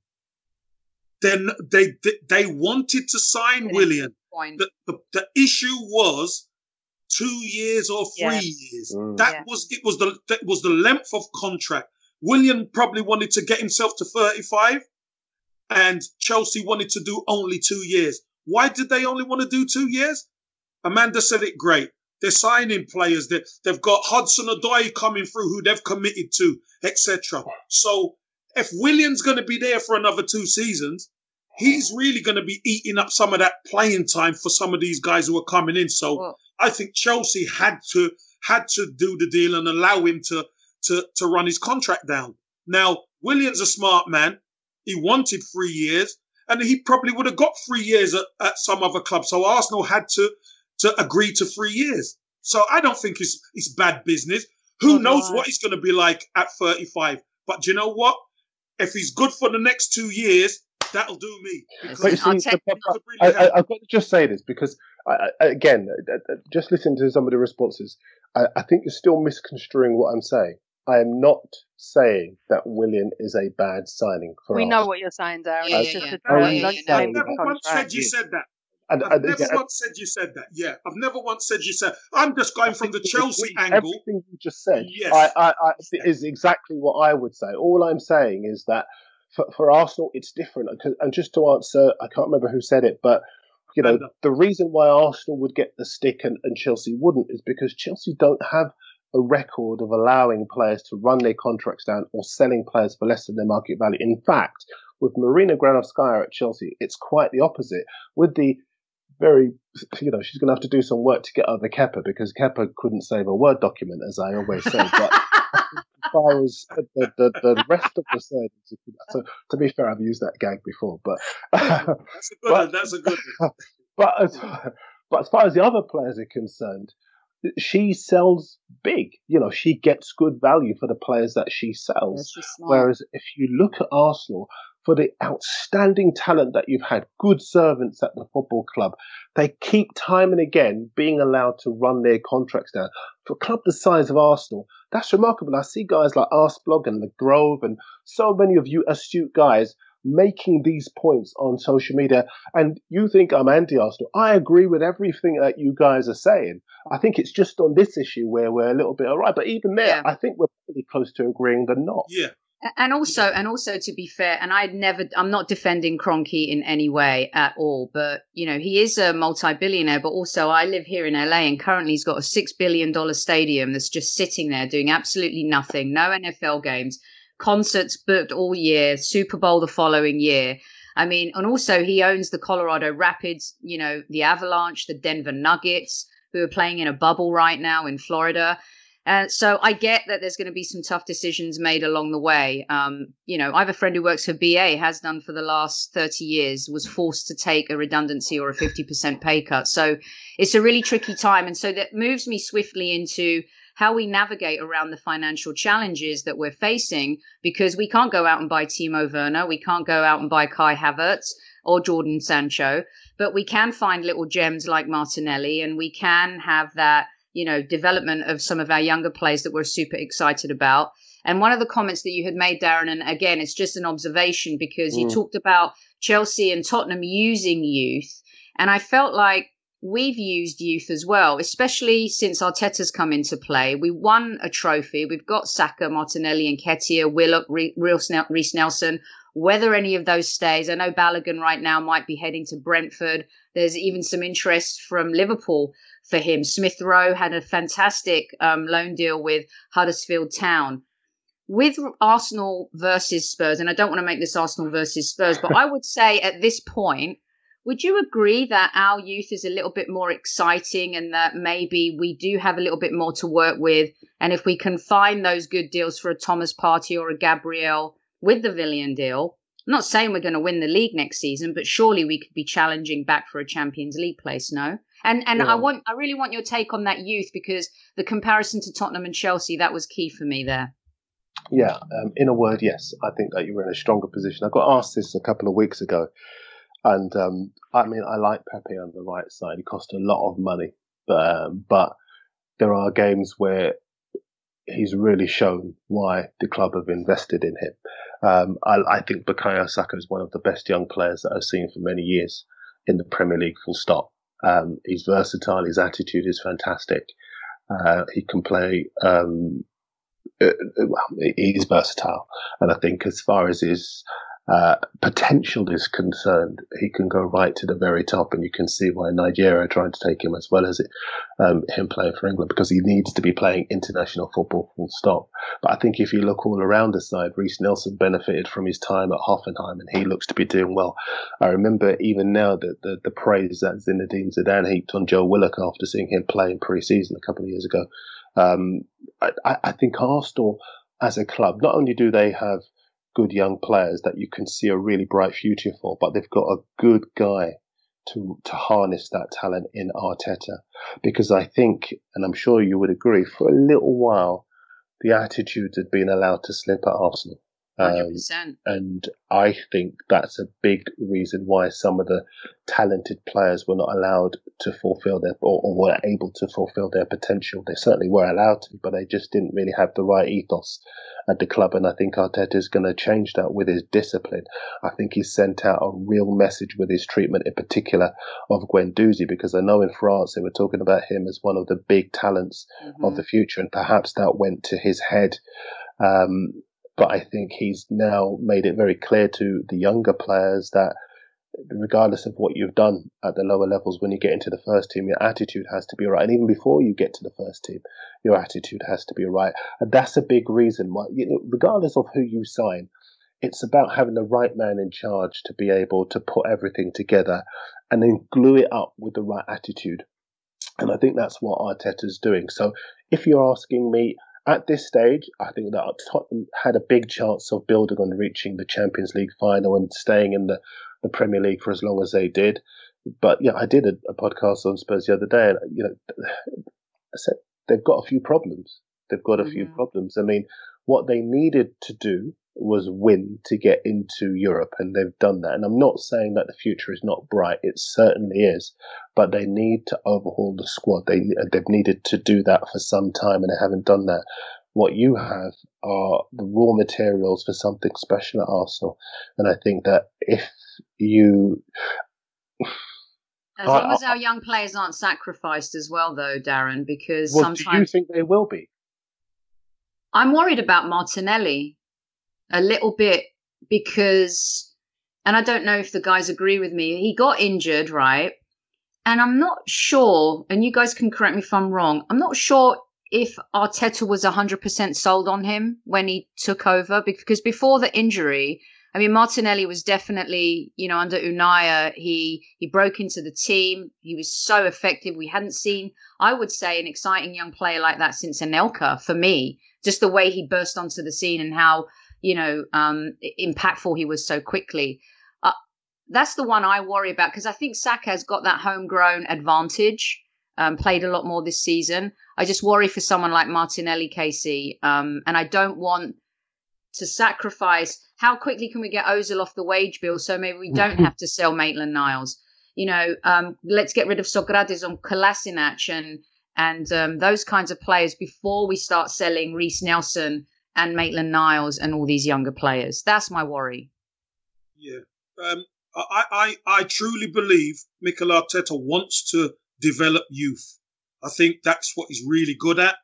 Then they, they, they wanted to sign Willian. The, the, the issue was two years or three yeah. years. Mm. That yeah. was it. Was the that was the length of contract. Willian probably wanted to get himself to thirty-five, and Chelsea wanted to do only two years. Why did they only want to do two years? Amanda said it great. They're signing players. They they've got Hudson-Odoi coming through, who they've committed to, et cetera. So if Willian's going to be there for another two seasons, he's really going to be eating up some of that playing time for some of these guys who are coming in. So. Well, I think Chelsea had to had to do the deal and allow him to to to run his contract down. Now, Willian's a smart man. He wanted three years, and he probably would have got three years at, at some other club. So Arsenal had to to agree to three years. So I don't think it's it's bad business. Who oh, knows what he's going to be like at thirty-five? But do you know what? If he's good for the next two years, that'll do me. But see, the, I, I, I've got to just say this because. I, again, just listen to some of the responses. I, I think you're still misconstruing what I'm saying. I am not saying that Willian is a bad signing for We Arsenal. know what you're saying, Darren. Yeah, It's yeah, just yeah. a Oh, term. yeah, Don't yeah, say no, I've it with never the once contract. said you said that. And, I've and, never yeah, once said you said that. Yeah, I've never once said you said. I'm just going I from the think we Chelsea agree. angle. Everything you just said, Yes. I, I, I, is exactly what I would say. All I'm saying is that for, for Arsenal, it's different. And just to answer, I can't remember who said it, but you know, Fender. the reason why Arsenal would get the stick and, and Chelsea wouldn't is because Chelsea don't have a record of allowing players to run their contracts down or selling players for less than their market value. In fact, with Marina Granovskaya at Chelsea, it's quite the opposite. With the very, you know, she's going to have to do some work to get over Kepa because Kepa couldn't save a Word document, as I always say. But as far as the, the, the rest of the side, so to be fair, I've used that gag before, but That's a good but, one. That's a good one. But as, but as far as the other players are concerned, she sells big. You know, she gets good value for the players that she sells. Whereas if you look at Arsenal, for the outstanding talent that you've had, good servants at the football club, they keep time and again being allowed to run their contracts down. For a club the size of Arsenal, that's remarkable. I see guys like Arsblog and The Grove and so many of you astute guys making these points on social media, and you think I'm anti-Arsenal. I agree with everything that you guys are saying. I think it's just on this issue where we're a little bit all right, but even there, yeah. I think we're pretty close to agreeing than not. Yeah. And also, and also to be fair, and I'd never, I'm not defending Kroenke in any way at all, but you know, he is a multi-billionaire, but also I live here in L A and currently he's got a six billion dollars stadium that's just sitting there doing absolutely nothing, no N F L games, concerts booked all year, Super Bowl the following year. I mean, and also he owns the Colorado Rapids, you know, the Avalanche, the Denver Nuggets, who are playing in a bubble right now in Florida. Uh, so I get that there's going to be some tough decisions made along the way. Um, you know, I have a friend who works for B A, has done for the last thirty years, was forced to take a redundancy or a fifty percent pay cut. So it's a really tricky time. And so that moves me swiftly into how we navigate around the financial challenges that we're facing, because we can't go out and buy Timo Werner. We can't go out and buy Kai Havertz or Jordan Sancho, but we can find little gems like Martinelli, and we can have that, you know, development of some of our younger players that we're super excited about. And one of the comments that you had made, Darren, and again, it's just an observation because mm. you talked about Chelsea and Tottenham using youth. And I felt like we've used youth as well, especially since Arteta's come into play. We won a trophy. We've got Saka, Martinelli, and Nketiah, Willock, Reece Nelson. Whether any of those stays, I know Balogun right now might be heading to Brentford. There's even some interest from Liverpool for him. Smith Rowe had a fantastic um, loan deal with Huddersfield Town. With Arsenal versus Spurs, and I don't want to make this Arsenal versus Spurs, but I would say at this point, would you agree that our youth is a little bit more exciting and that maybe we do have a little bit more to work with? And if we can find those good deals for a Thomas Partey or a Gabriel with the Willian deal, I'm not saying we're going to win the league next season, but surely we could be challenging back for a Champions League place, no? And and yeah. I want I really want your take on that youth, because the comparison to Tottenham and Chelsea, that was key for me there. Yeah, um, in a word, yes. I think that you were in a stronger position. I got asked this a couple of weeks ago. And um, I mean, I like Pepe on the right side. He cost a lot of money, but, um, but there are games where he's really shown why the club have invested in him. Um, I, I think Bukayo Saka is one of the best young players that I've seen for many years in the Premier League, full stop. Um, he's versatile. His attitude is fantastic. Uh, he can play, um, uh, well, he's versatile. And I think as far as his Uh, potential is concerned, he can go right to the very top, and you can see why Nigeria are trying to take him as well as it, um, him playing for England, because he needs to be playing international football, full stop. But I think if you look all around the side, Reece Nelson benefited from his time at Hoffenheim, and he looks to be doing well. I remember even now that the, the praise that Zinedine Zidane heaped on Joe Willock after seeing him play in pre-season a couple of years ago. Um, I, I think Arsenal as a club, not only do they have good young players that you can see a really bright future for, but they've got a good guy to to harness that talent in Arteta. Because I think, and I'm sure you would agree, for a little while, the attitudes had been allowed to slip at Arsenal. one hundred percent. Um, and I think that's a big reason why some of the talented players were not allowed to fulfill their, or, or were able to fulfill their potential. They certainly were allowed to, but they just didn't really have the right ethos at the club. And I think Arteta is going to change that with his discipline. I think he's sent out a real message with his treatment, in particular of Guendouzi, because I know in France they were talking about him as one of the big talents mm-hmm. of the future, and perhaps that went to his head. Um, but I think he's now made it very clear to the younger players that regardless of what you've done at the lower levels, when you get into the first team, your attitude has to be right. And even before you get to the first team, your attitude has to be right. And that's a big reason why, you know, regardless of who you sign, it's about having the right man in charge to be able to put everything together and then glue it up with the right attitude. And I think that's what Arteta's doing. So if you're asking me, at this stage, I think that Tottenham had a big chance of building on reaching the Champions League final and staying in the, the Premier League for as long as they did. But yeah, I did a, a podcast on Spurs the other day, and you know, I said they've got a few problems. They've got a mm-hmm. few problems. I mean, what they needed to do was win to get into Europe, and they've done that. And I'm not saying that the future is not bright; it certainly is. But they need to overhaul the squad. They they've needed to do that for some time, and they haven't done that. What you have are the raw materials for something special at Arsenal, and I think that if you as long I, as our young players aren't sacrificed as well, though, Darren, because well, sometimes do you think they will be? I'm worried about Martinelli a little bit because, and I don't know if the guys agree with me, he got injured, right? And I'm not sure, and you guys can correct me if I'm wrong, I'm not sure if Arteta was one hundred percent sold on him when he took over, because before the injury, I mean, Martinelli was definitely, you know, under Unai, he he broke into the team. He was so effective. We hadn't seen, I would say, an exciting young player like that since Anelka, for me. Just the way he burst onto the scene and how, you know, um, impactful he was so quickly. Uh, that's the one I worry about, because I think Saka has got that homegrown advantage, um, played a lot more this season. I just worry for someone like Martinelli, Casey, um, and I don't want to sacrifice. How quickly can we get Ozil off the wage bill so maybe we don't have to sell Maitland-Niles? You know, um, let's get rid of Sokratis on Kolasinac and and um, those kinds of players before we start selling Reece Nelson and Maitland-Niles and all these younger players. That's my worry. Yeah. Um, I, I, I truly believe Mikel Arteta wants to develop youth. I think that's what he's really good at.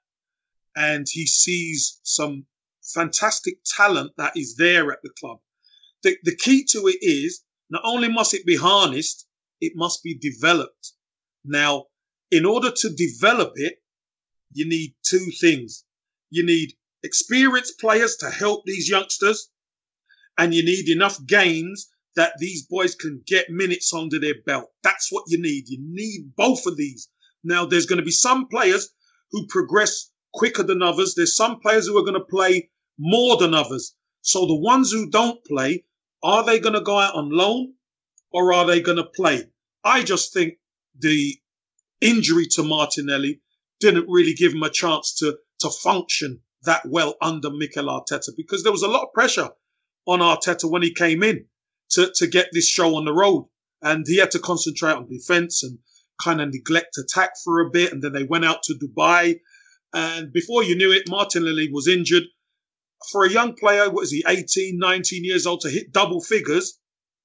And he sees some fantastic talent that is there at the club. The, the key to it is, not only must it be harnessed, it must be developed. Now, in order to develop it, you need two things. You need experienced players to help these youngsters, and you need enough games that these boys can get minutes under their belt. That's what you need. You need both of these. Now, there's going to be some players who progress quicker than others. There's some players who are going to play more than others. So the ones who don't play, are they going to go out on loan or are they going to play? I just think the injury to Martinelli didn't really give him a chance to, to function that well under Mikel Arteta, because there was a lot of pressure on Arteta when he came in to, to get this show on the road. And he had to concentrate on defence and kind of neglect attack for a bit. And then they went out to Dubai. And before you knew it, Martinelli was injured. For a young player, what is he, eighteen, nineteen years old, to hit double figures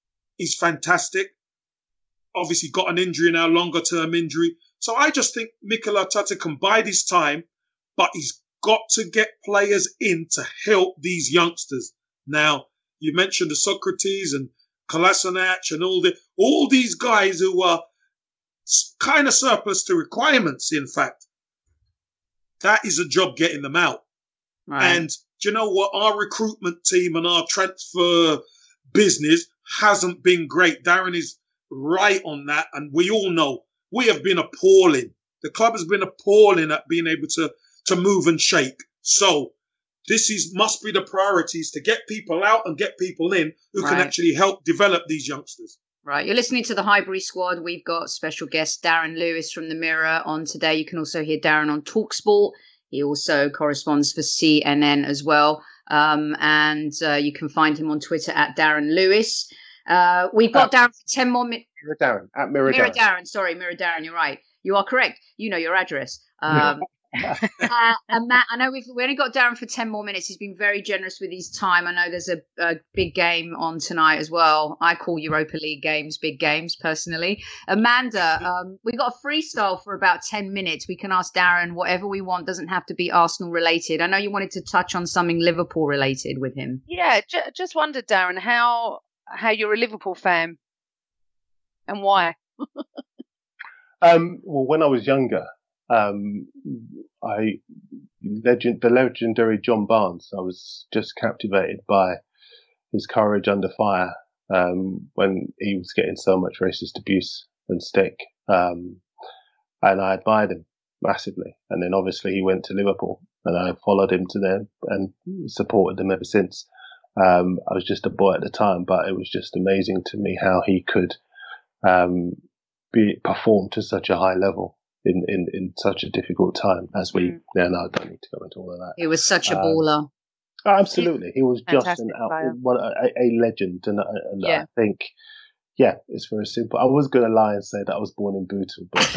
is fantastic. Obviously got an injury now, longer term injury. So I just think Mikel Arteta can bide his time, but he's got to get players in to help these youngsters. Now, you mentioned the Sokratis and Kolasinac and all the all these guys who are kind of surplus to requirements, in fact. That is a job getting them out. Right. And do you know what? Our recruitment team and our transfer business hasn't been great. Darren is right on that. And we all know we have been appalling. The club has been appalling at being able to, to move and shake. So this is must be the priorities, to get people out and get people in who right. can actually help develop these youngsters. Right. You're listening to the Highbury Squad. We've got special guest Darren Lewis from the Mirror on today. You can also hear Darren on TalkSport. He also corresponds for C N N as well. Um, and uh, you can find him on Twitter at Darren Lewis. Uh, we've got uh, Darren for ten more minutes. Mirror Darren, at Mirror, Mirror Darren. Darren. Sorry, Mirror Darren, you're right. You are correct. You know your address. Um, uh, and Matt, I know we've we only got Darren for ten more minutes. He's been very generous with his time. I know there's a, a big game on tonight as well. I call Europa League games big games personally. Amanda, um, we got a freestyle for about ten minutes. We can ask Darren whatever we want. Doesn't have to be Arsenal related. I know you wanted to touch on something Liverpool related with him. Yeah, j- just wondered, Darren, how how you're a Liverpool fan and why. um, well, when I was younger. Um, I legend the legendary John Barnes. I was just captivated by his courage under fire um, when he was getting so much racist abuse and stick, um, and I admired him massively. And then obviously he went to Liverpool, and I followed him to there and supported him ever since. Um, I was just a boy at the time, but it was just amazing to me how he could um, be perform to such a high level. In, in, in such a difficult time as we mm. yeah, no, I don't need to go into all of that. He was such a um, baller. Absolutely. He was just an out, one, a, a legend. And, and yeah. I think, yeah, it's very simple. I was going to lie and say that I was born in Bootle. But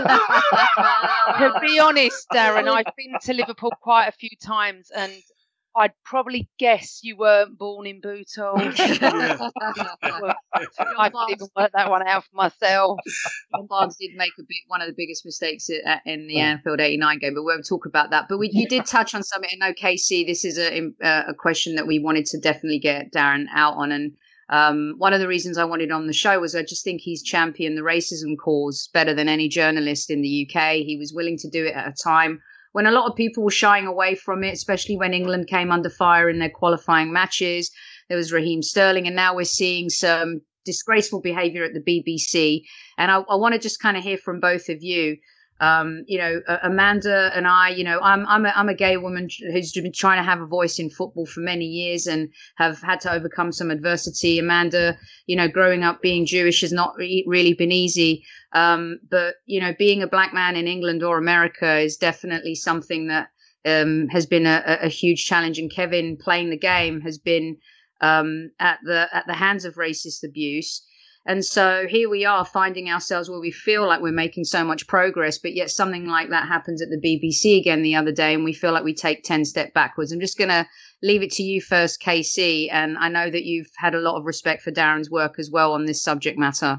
to be honest, Darren, I've been to Liverpool quite a few times and I'd probably guess you weren't born in Bootle. Yeah. Well, I couldn't even work that one out for myself. John Barnes did make a big, one of the biggest mistakes in the Anfield eighty-nine game, but we won't talk about that. But we, you did touch on something. And okay, see, this is a, a question that we wanted to definitely get Darren out on. And um, one of the reasons I wanted on the show was I just think he's championed the racism cause better than any journalist in the U K. He was willing to do it at a time when a lot of people were shying away from it, especially when England came under fire in their qualifying matches. There was Raheem Sterling, and now we're seeing some disgraceful behaviour at the B B C. And I, I want to just kind of hear from both of you. Um, you know, uh, Amanda and I, you know, I'm I'm a, I'm a gay woman who's been trying to have a voice in football for many years and have had to overcome some adversity. Amanda, you know, growing up being Jewish has not re- really been easy. Um, but, you know, being a black man in England or America is definitely something that um, has been a, a huge challenge. And Kevin, playing the game, has been um, at the at the hands of racist abuse. And so here we are finding ourselves where we feel like we're making so much progress, but yet something like that happens at the B B C again the other day, and we feel like we take ten steps backwards. I'm just going to leave it to you first, K C, and I know that you've had a lot of respect for Darren's work as well on this subject matter.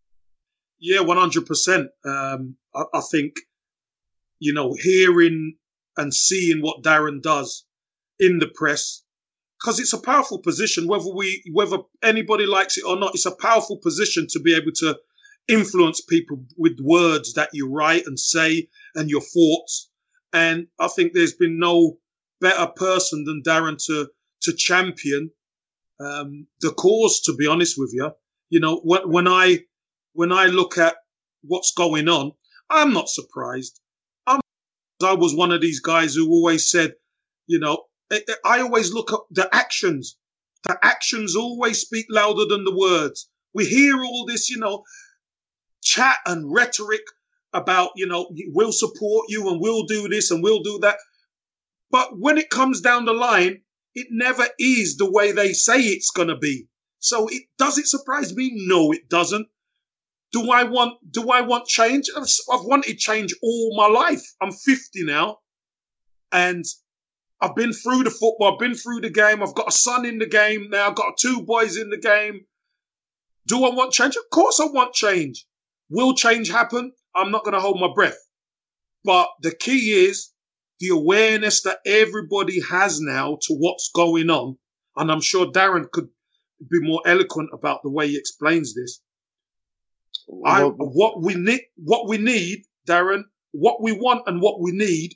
Yeah, one hundred percent. Um, I, I think, you know, hearing and seeing what Darren does in the press, because it's a powerful position, whether we, whether anybody likes it or not, it's a powerful position to be able to influence people with words that you write and say and your thoughts. And I think there's been no better person than Darren to, to champion um, the cause, to be honest with you. You know, when, when I, when I look at what's going on, I'm not surprised. I'm, I was one of these guys who always said, you know, I always look at the actions. The actions always speak louder than the words. We hear all this, you know, chat and rhetoric about, you know, we'll support you and we'll do this and we'll do that. But when it comes down the line, it never is the way they say it's going to be. So it does it surprise me? No, it doesn't. Do I want, do I want change? I've wanted change all my life. I'm fifty now. And I've been through the football. I've been through the game. I've got a son in the game now. I've got two boys in the game. Do I want change? Of course I want change. Will change happen? I'm not going to hold my breath. But the key is the awareness that everybody has now to what's going on. And I'm sure Darren could be more eloquent about the way he explains this. I, what we need, what we need, Darren, what we want and what we need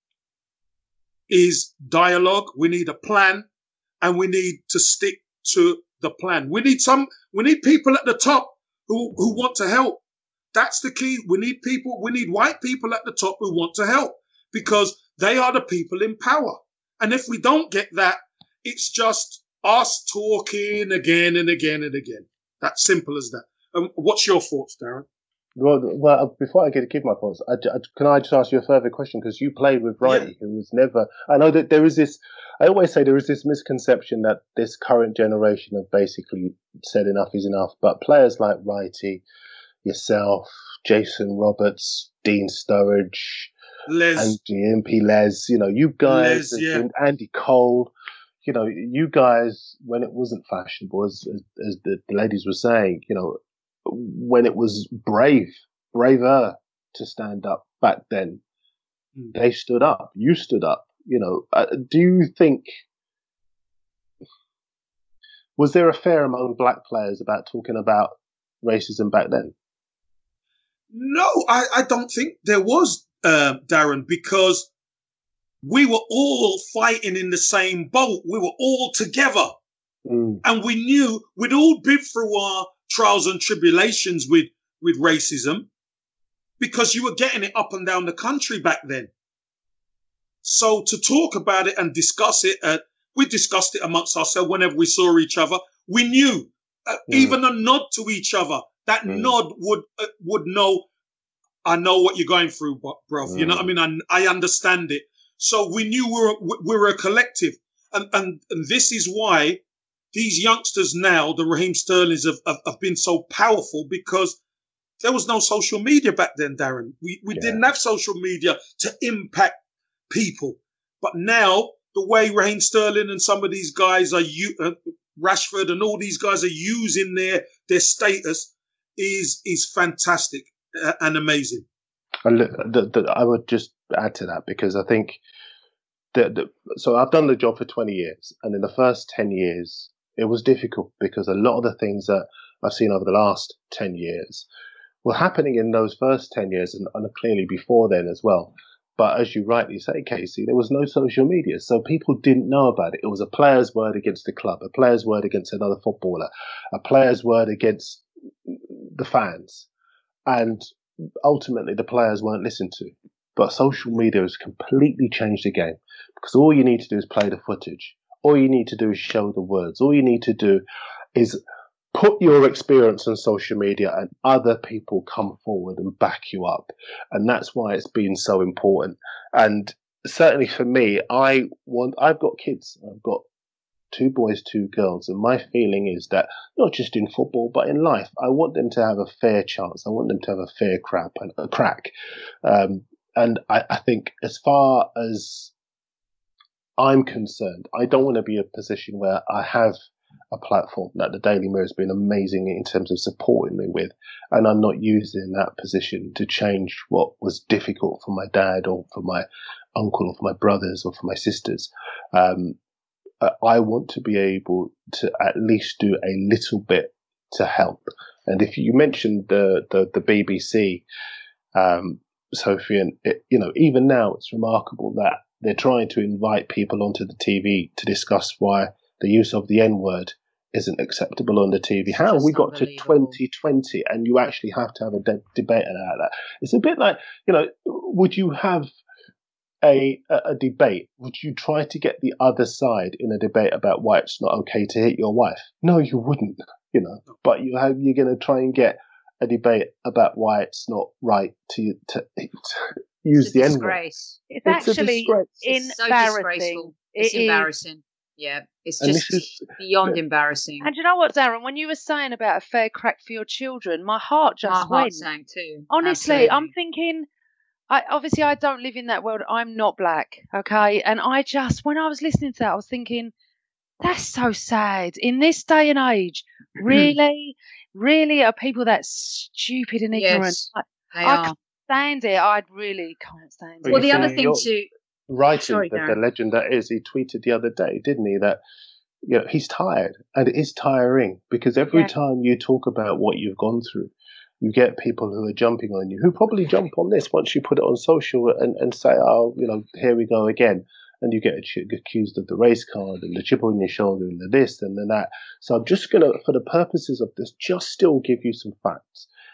is dialogue. We need a plan, and we need to stick to the plan. We need some, we need people at the top who, who want to help. That's the key. We need people, we need white people at the top who want to help, because they are the people in power. And if we don't get that, it's just us talking again and again and again. That's simple as that. Um, what's your thoughts, Darren? Well, well, before I get to give my thoughts, I, I, can I just ask you a further question? Because you played with Wrighty, yeah. who was never. I know that there is this. I always say there is this misconception that this current generation have basically said enough is enough. But players like Wrighty, yourself, Jason Roberts, Dean Sturridge, Les, Andy Impey, Les, you know, you guys, Les, yeah. Andy Cole, you know, you guys, when it wasn't fashionable, as, as, as the ladies were saying, you know, when it was brave, braver to stand up back then, mm. they stood up. You stood up. You know, uh, do you think, was there a fair among black players about talking about racism back then? No, I, I don't think there was, uh, Darren, because we were all fighting in the same boat. We were all together. Mm. And we knew we'd all been through our trials and tribulations with, with racism because you were getting it up and down the country back then. So to talk about it and discuss it, uh, we discussed it amongst ourselves whenever we saw each other. We knew uh, mm. even a nod to each other, that mm. nod would uh, would know, I know what you're going through, bro. Mm. You know what I mean? I, I understand it. So we knew we were, we were a collective. And, and, and this is why these youngsters now, the Raheem Sterlings, have, have, have been so powerful because there was no social media back then, Darren. We, we yeah. didn't have social media to impact people. But now, the way Raheem Sterling and some of these guys are, uh, Rashford and all these guys are using their, their status is, is fantastic uh, and amazing. And the, the, I would just add to that because I think that, the, so I've done the job for twenty years, and in the first ten years, it was difficult because a lot of the things that I've seen over the last ten years were happening in those first ten years and, and clearly before then as well. But as you rightly say, Casey, there was no social media, so people didn't know about it. It was a player's word against the club, a player's word against another footballer, a player's word against the fans. And ultimately, the players weren't listened to. But social media has completely changed the game because all you need to do is play the footage. All you need to do is show the words. All you need to do is put your experience on social media and other people come forward and back you up. And that's why it's been so important. And certainly for me, I want, I've got kids. I've got two boys, two girls. And my feeling is that not just in football, but in life, I want them to have a fair chance. I want them to have a fair crap and a crack. Um, and I, I think as far as I'm concerned, I don't want to be in a position where I have a platform that the Daily Mirror has been amazing in terms of supporting me with, and I'm not using that position to change what was difficult for my dad or for my uncle or for my brothers or for my sisters. Um, I want to be able to at least do a little bit to help. And if you mentioned the the, the B B C, um, Sophie, and it, you know, even now it's remarkable that they're trying to invite people onto the T V to discuss why the use of the N-word isn't acceptable on the T V. How have we got to twenty twenty and you actually have to have a de- debate about that? It's a bit like, you know, would you have a, a, a debate? Would you try to get the other side in a debate about why it's not okay to hit your wife? No, you wouldn't, you know, but you have, you're going to try and get a debate about why it's not right to, to, to use the N-word. It's, it's actually it's embarrassing. So it's it embarrassing. Yeah, it's And just this is- beyond embarrassing. And you know what, Darren? When you were saying about a fair crack for your children, my heart just My went. heart sank too. Honestly, Absolutely. I'm thinking, I obviously I don't live in that world. I'm not black, okay? And I just, when I was listening to that, I was thinking, that's so sad. In this day and age, really, really are people that stupid and ignorant? Yes, I, they I are. can't stand it. I really can't stand But it. Well, the you other see, thing you're- too. Writing Sorry, the, Darren. the legend that is, he tweeted the other day, didn't he, that you know he's tired, and it is tiring because every Yeah. time you talk about what you've gone through, you get people who are jumping on you, who probably jump on this once you put it on social and, and say, oh, you know, here we go again. And you get accused of the race card and the chip on your shoulder and the this and the that. So I'm just going to, for the purposes of this, just still give you some facts.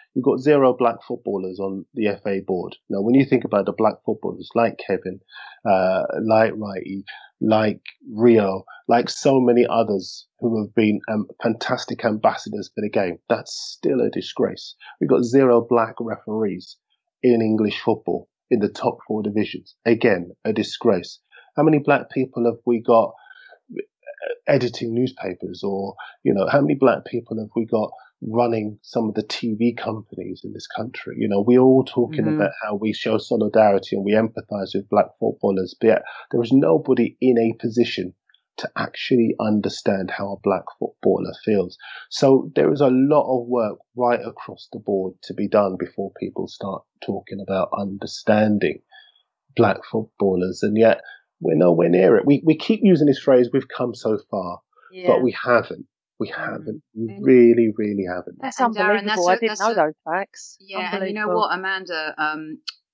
You've got zero black footballers on the F A board. Now, when you think about the black footballers like Kevin, uh, like Righty, like Rio, like so many others who have been um, fantastic ambassadors for the game, that's still a disgrace. We've got zero black referees in English football in the top four divisions. Again, a disgrace. How many black people have we got editing newspapers, or, you know, how many black people have we got running some of the T V companies in this country? You know, we're all talking mm-hmm. about how we show solidarity and we empathize with black footballers, but yet there is nobody in a position to actually understand how a black footballer feels. So there is a lot of work right across the board to be done before people start talking about understanding black footballers, and yet we're nowhere near it. We we keep using this phrase, we've come so far, yeah. but we haven't. We haven't. We mm-hmm. really, really haven't. That's and unbelievable. Darren, that's a, I didn't know a, those facts. Yeah, and you know what, Amanda, um,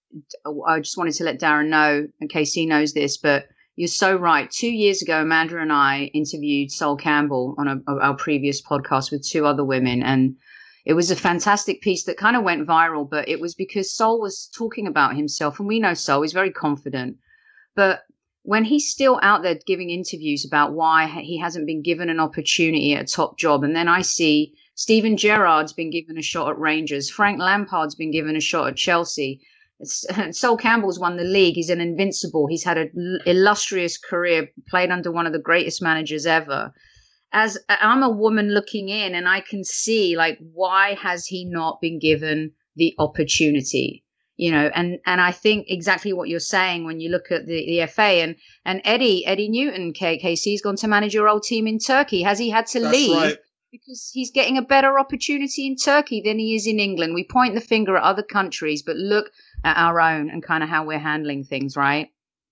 I just wanted to let Darren know, in case he knows this, but you're so right. Two years ago, Amanda and I interviewed Sol Campbell on a, our previous podcast with two other women, and it was a fantastic piece that kind of went viral, but it was because Sol was talking about himself, and we know Sol, he's very confident, but when he's still out there giving interviews about why he hasn't been given an opportunity at a top job, and then I see Steven Gerrard's been given a shot at Rangers, Frank Lampard's been given a shot at Chelsea, Sol Campbell's won the league, he's an invincible, he's had an illustrious career, played under one of the greatest managers ever. As I'm a woman looking in, and I can see, like, why has he not been given the opportunity? You know, and, and I think exactly what you're saying when you look at the, the F A, and, and Eddie, Eddie Newton, K K C's gone to manage your old team in Turkey. Has he had to That's leave? Right. Because he's getting a better opportunity in Turkey than he is in England. We point the finger at other countries, but look at our own and kind of how we're handling things, right?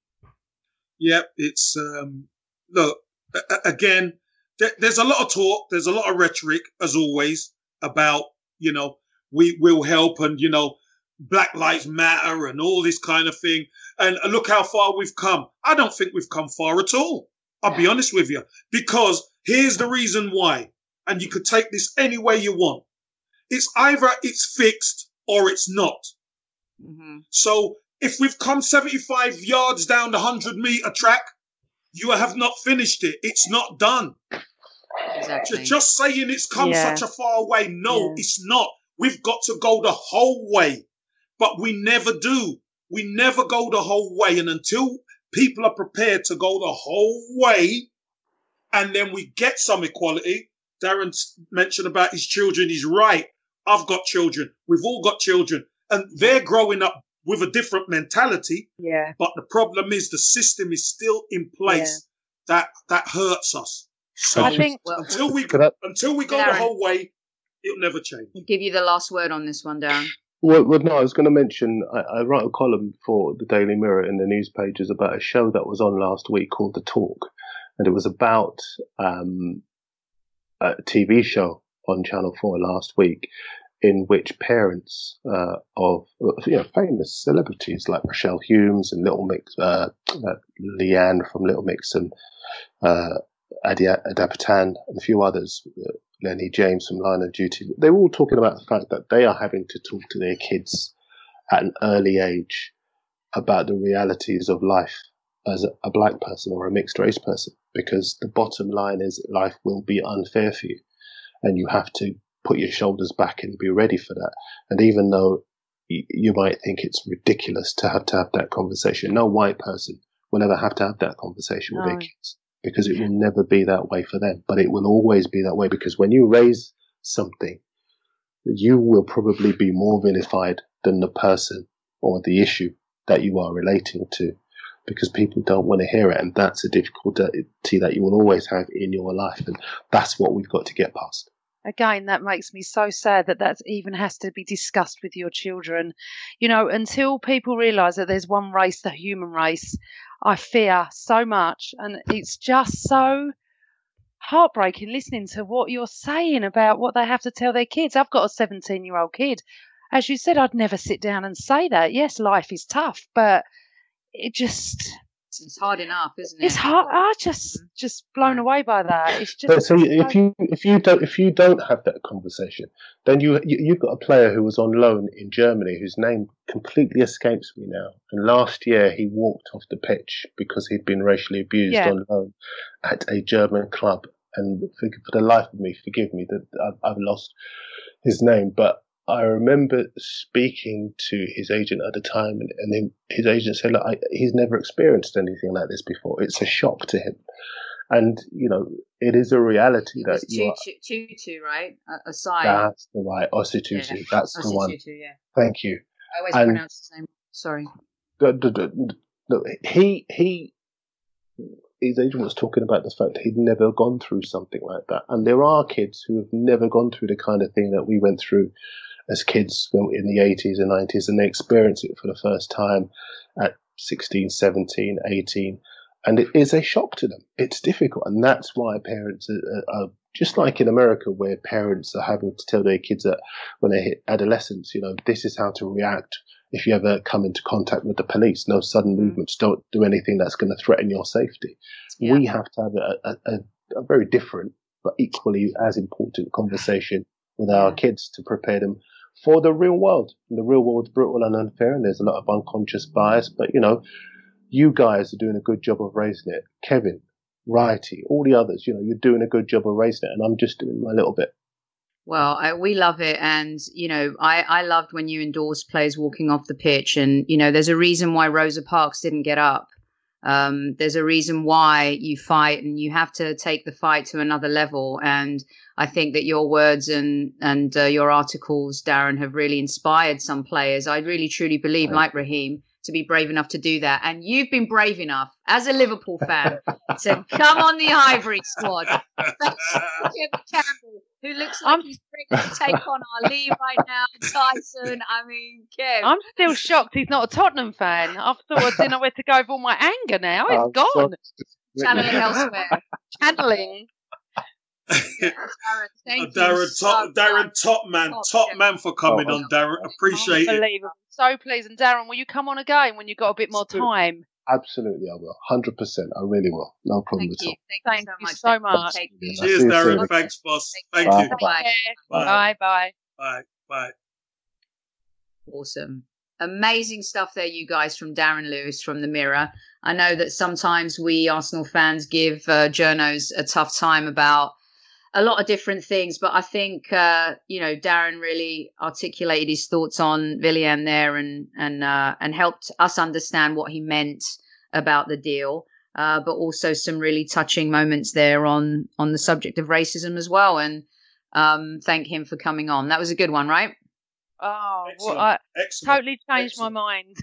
Yep. It's, um, look, again, th- there's a lot of talk. There's a lot of rhetoric, as always, about, you know, we will help and, you know, Black Lives Matter and all this kind of thing. And look how far we've come. I don't think we've come far at all. I'll be honest with you, because here's the reason why. And you could take this any way you want. It's either it's fixed or it's not. Mm-hmm. So if we've come seventy-five yards down the one hundred meter track, you have not finished it. It's not done. Exactly. Just, just saying it's come yeah. such a far way. No, yeah. it's not. We've got to go the whole way. But we never do. We never go the whole way. And until people are prepared to go the whole way, and then we get some equality, Darren mentioned about his children. He's right. I've got children. We've all got children. And they're growing up with a different mentality. Yeah. But the problem is the system is still in place yeah. that that hurts us. So I think, well, until we until we go Darren, the whole way, it'll never change. I'll give you the last word on this one, Darren. Well, well, no, I was going to mention, I, I write a column for the Daily Mirror in the news pages about a show that was on last week called The Talk. And it was about um, a T V show on Channel four last week in which parents uh, of you know, famous celebrities like Rochelle Humes and Little Mix, uh, uh, Leanne from Little Mix, and uh, Adi Adapatan and a few others, uh, Lenny James from Line of Duty, they were all talking about the fact that they are having to talk to their kids at an early age about the realities of life as a, a black person or a mixed race person, because the bottom line is life will be unfair for you and you have to put your shoulders back and be ready for that. And even though y- you might think it's ridiculous to have to have that conversation, no white person will ever have to have that conversation with no. their kids, because it will never be that way for them. But it will always be that way, because when you raise something, you will probably be more vilified than the person or the issue that you are relating to, because people don't want to hear it. And that's a difficulty that you will always have in your life. And that's what we've got to get past. Again, that makes me so sad that that even has to be discussed with your children. You know, until people realise that there's one race, the human race, I fear so much. And it's just so heartbreaking listening to what you're saying about what they have to tell their kids. I've got a seventeen-year-old kid. As you said, I'd never sit down and say that. Yes, life is tough, but it just... It's hard enough, isn't it? It's hard. I just... just blown away by that. It's just. But so if you if you don't if you don't have that conversation, then you, you you've got a player who was on loan in Germany whose name completely escapes me now. And last year he walked off the pitch because he'd been racially abused Yeah. on loan at a German club. And for, for the life of me, forgive me that I've, I've lost his name, but I remember speaking to his agent at the time, and, and then his agent said, "Look, I, he's never experienced anything like this before. It's a shock to him." And, you know, it is a reality It that was you are. Tutu, Tutu, right? A, a side. That's the right, Ositutu. Yeah. That's the one. Tutu, yeah. Thank you. I always And- pronounce his name. Sorry. The, the, the, the, he, he, his agent was talking about the fact that he'd never gone through something like that. And there are kids who have never gone through the kind of thing that we went through as kids in the eighties and nineties, and they experience it for the first time at sixteen, seventeen, eighteen. And it is a shock to them. It's difficult. And that's why parents are, are just like in America, where parents are having to tell their kids that when they hit adolescence, you know, this is how to react if you ever come into contact with the police. No sudden movements. Don't do anything that's going to threaten your safety. Yeah. We have to have a, a, a, a very different, but equally as important conversation with our Yeah. kids to prepare them for the real world. And the real world's brutal and unfair, and there's a lot of unconscious bias. But, you know, you guys are doing a good job of raising it. Kevin, Righty, all the others, you know, you're doing a good job of raising it, and I'm just doing my little bit. Well, I, we love it. And, you know, I, I loved when you endorsed players walking off the pitch. And, you know, there's a reason why Rosa Parks didn't get up. Um, there's a reason why you fight, and you have to take the fight to another level. And I think that your words and, and uh, your articles, Darren, have really inspired some players. I really, truly believe, like Raheem, to be brave enough to do that. And you've been brave enough as a Liverpool fan to come on the Highbury squad. Kevin Campbell, who looks like he's ready to take on Ali right now, Tyson. I mean, Kev. I'm still shocked he's not a Tottenham fan. I thought I didn't know where to go with all my anger now. It's I'm gone. sorry. Channel it elsewhere. Channeling. Darren, thank you Darren, so top, Darren, much. top man, Top top Kevin. man for coming Oh, on, Darren. Appreciate it. Unbelievable. So pleased. And Darren, will you come on again when you've got a bit more time? Absolutely, I will. one hundred percent. I really will. No problem Thank at you. all. Thank, Thank you you so so much. much. Take care. I'll Cheers, see you Darren. soon. Thanks, boss. Take Thank care. you. Take Bye. care. Bye. Bye bye. Bye. Bye. Awesome. Amazing stuff there, you guys, from Darren Lewis from the Mirror. I know that sometimes we Arsenal fans give uh, journos a tough time about a lot of different things, but I think, uh, you know, Darren really articulated his thoughts on Willian there and, and, uh, and helped us understand what he meant about the deal. Uh, but also some really touching moments there on, on the subject of racism as well. And um, thank him for coming on. That was a good one, right? Oh, Excellent. well, I Excellent. totally changed Excellent. my mind.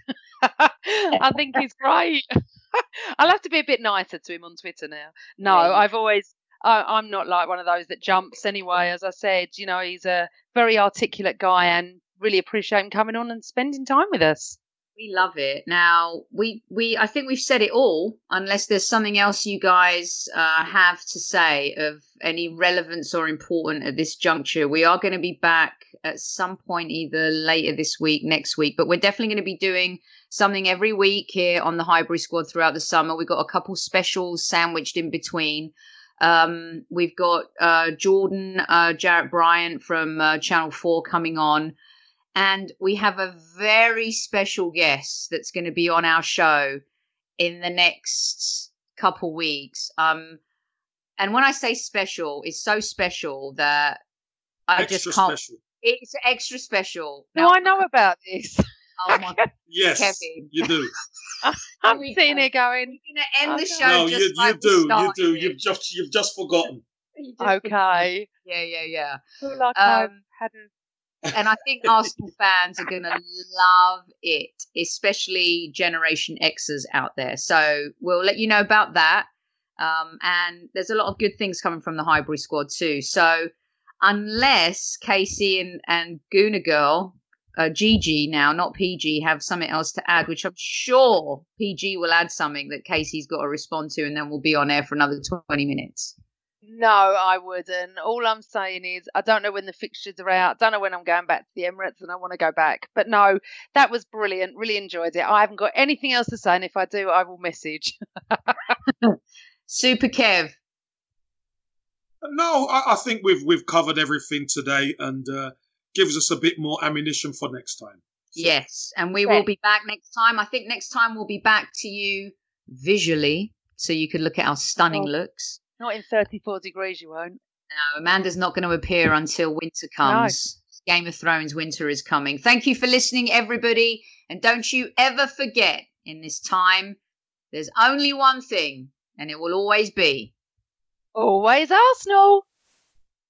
I think he's great. I'll have to be a bit nicer to him on Twitter now. No, Yeah, you I've always, I, I'm not like one of those that jumps anyway. As I said, you know, he's a very articulate guy, and really appreciate him coming on and spending time with us. We love it. Now, we, we, I think we've said it all, unless there's something else you guys uh, have to say of any relevance or important at this juncture. We are going to be back at some point, either later this week, next week, but we're definitely going to be doing something every week here on the Highbury Squad throughout the summer. We've got a couple specials sandwiched in between. Um, we've got uh, Jordan, uh, Jarrett Bryant from uh, Channel four coming on. And we have a very special guest that's going to be on our show in the next couple weeks. Um, and when I say special, it's so special that I Extra just can't. special. It's extra special. Do I know about this? Oh my God, Yes, Kevin. you do. I'm we sitting go. here going, We're going to end the Oh, show No, just you, like you do. we You started do. it. You've just you've just forgotten. You just- okay. Yeah, yeah, yeah. I feel like I've Um, had a And I think Arsenal fans are going to love it, especially Generation Xers out there. So we'll let you know about that. Um, and there's a lot of good things coming from the Highbury squad too. So unless Casey and, and Gooner Girl, uh, Gigi now, not P G, have something else to add, which I'm sure P G will add something that Casey's got to respond to, and then we'll be on air for another twenty minutes. No, I wouldn't. All I'm saying is I don't know when the fixtures are out. Don't know when I'm going back to the Emirates, and I want to go back. But no, that was brilliant. Really enjoyed it. I haven't got anything else to say, and if I do, I will message. Super Kev. No, I, I think we've we've covered everything today, and uh, gives us a bit more ammunition for next time. So. Yes, and we Yeah. will be back next time. I think next time we'll be back to you visually, so you could look at our stunning Oh. looks. Not in thirty-four degrees, you won't. No, Amanda's not going to appear until winter comes. Game of Thrones winter is coming. Thank you for listening, everybody. And don't you ever forget, in this time, there's only one thing, and it will always be Always Arsenal.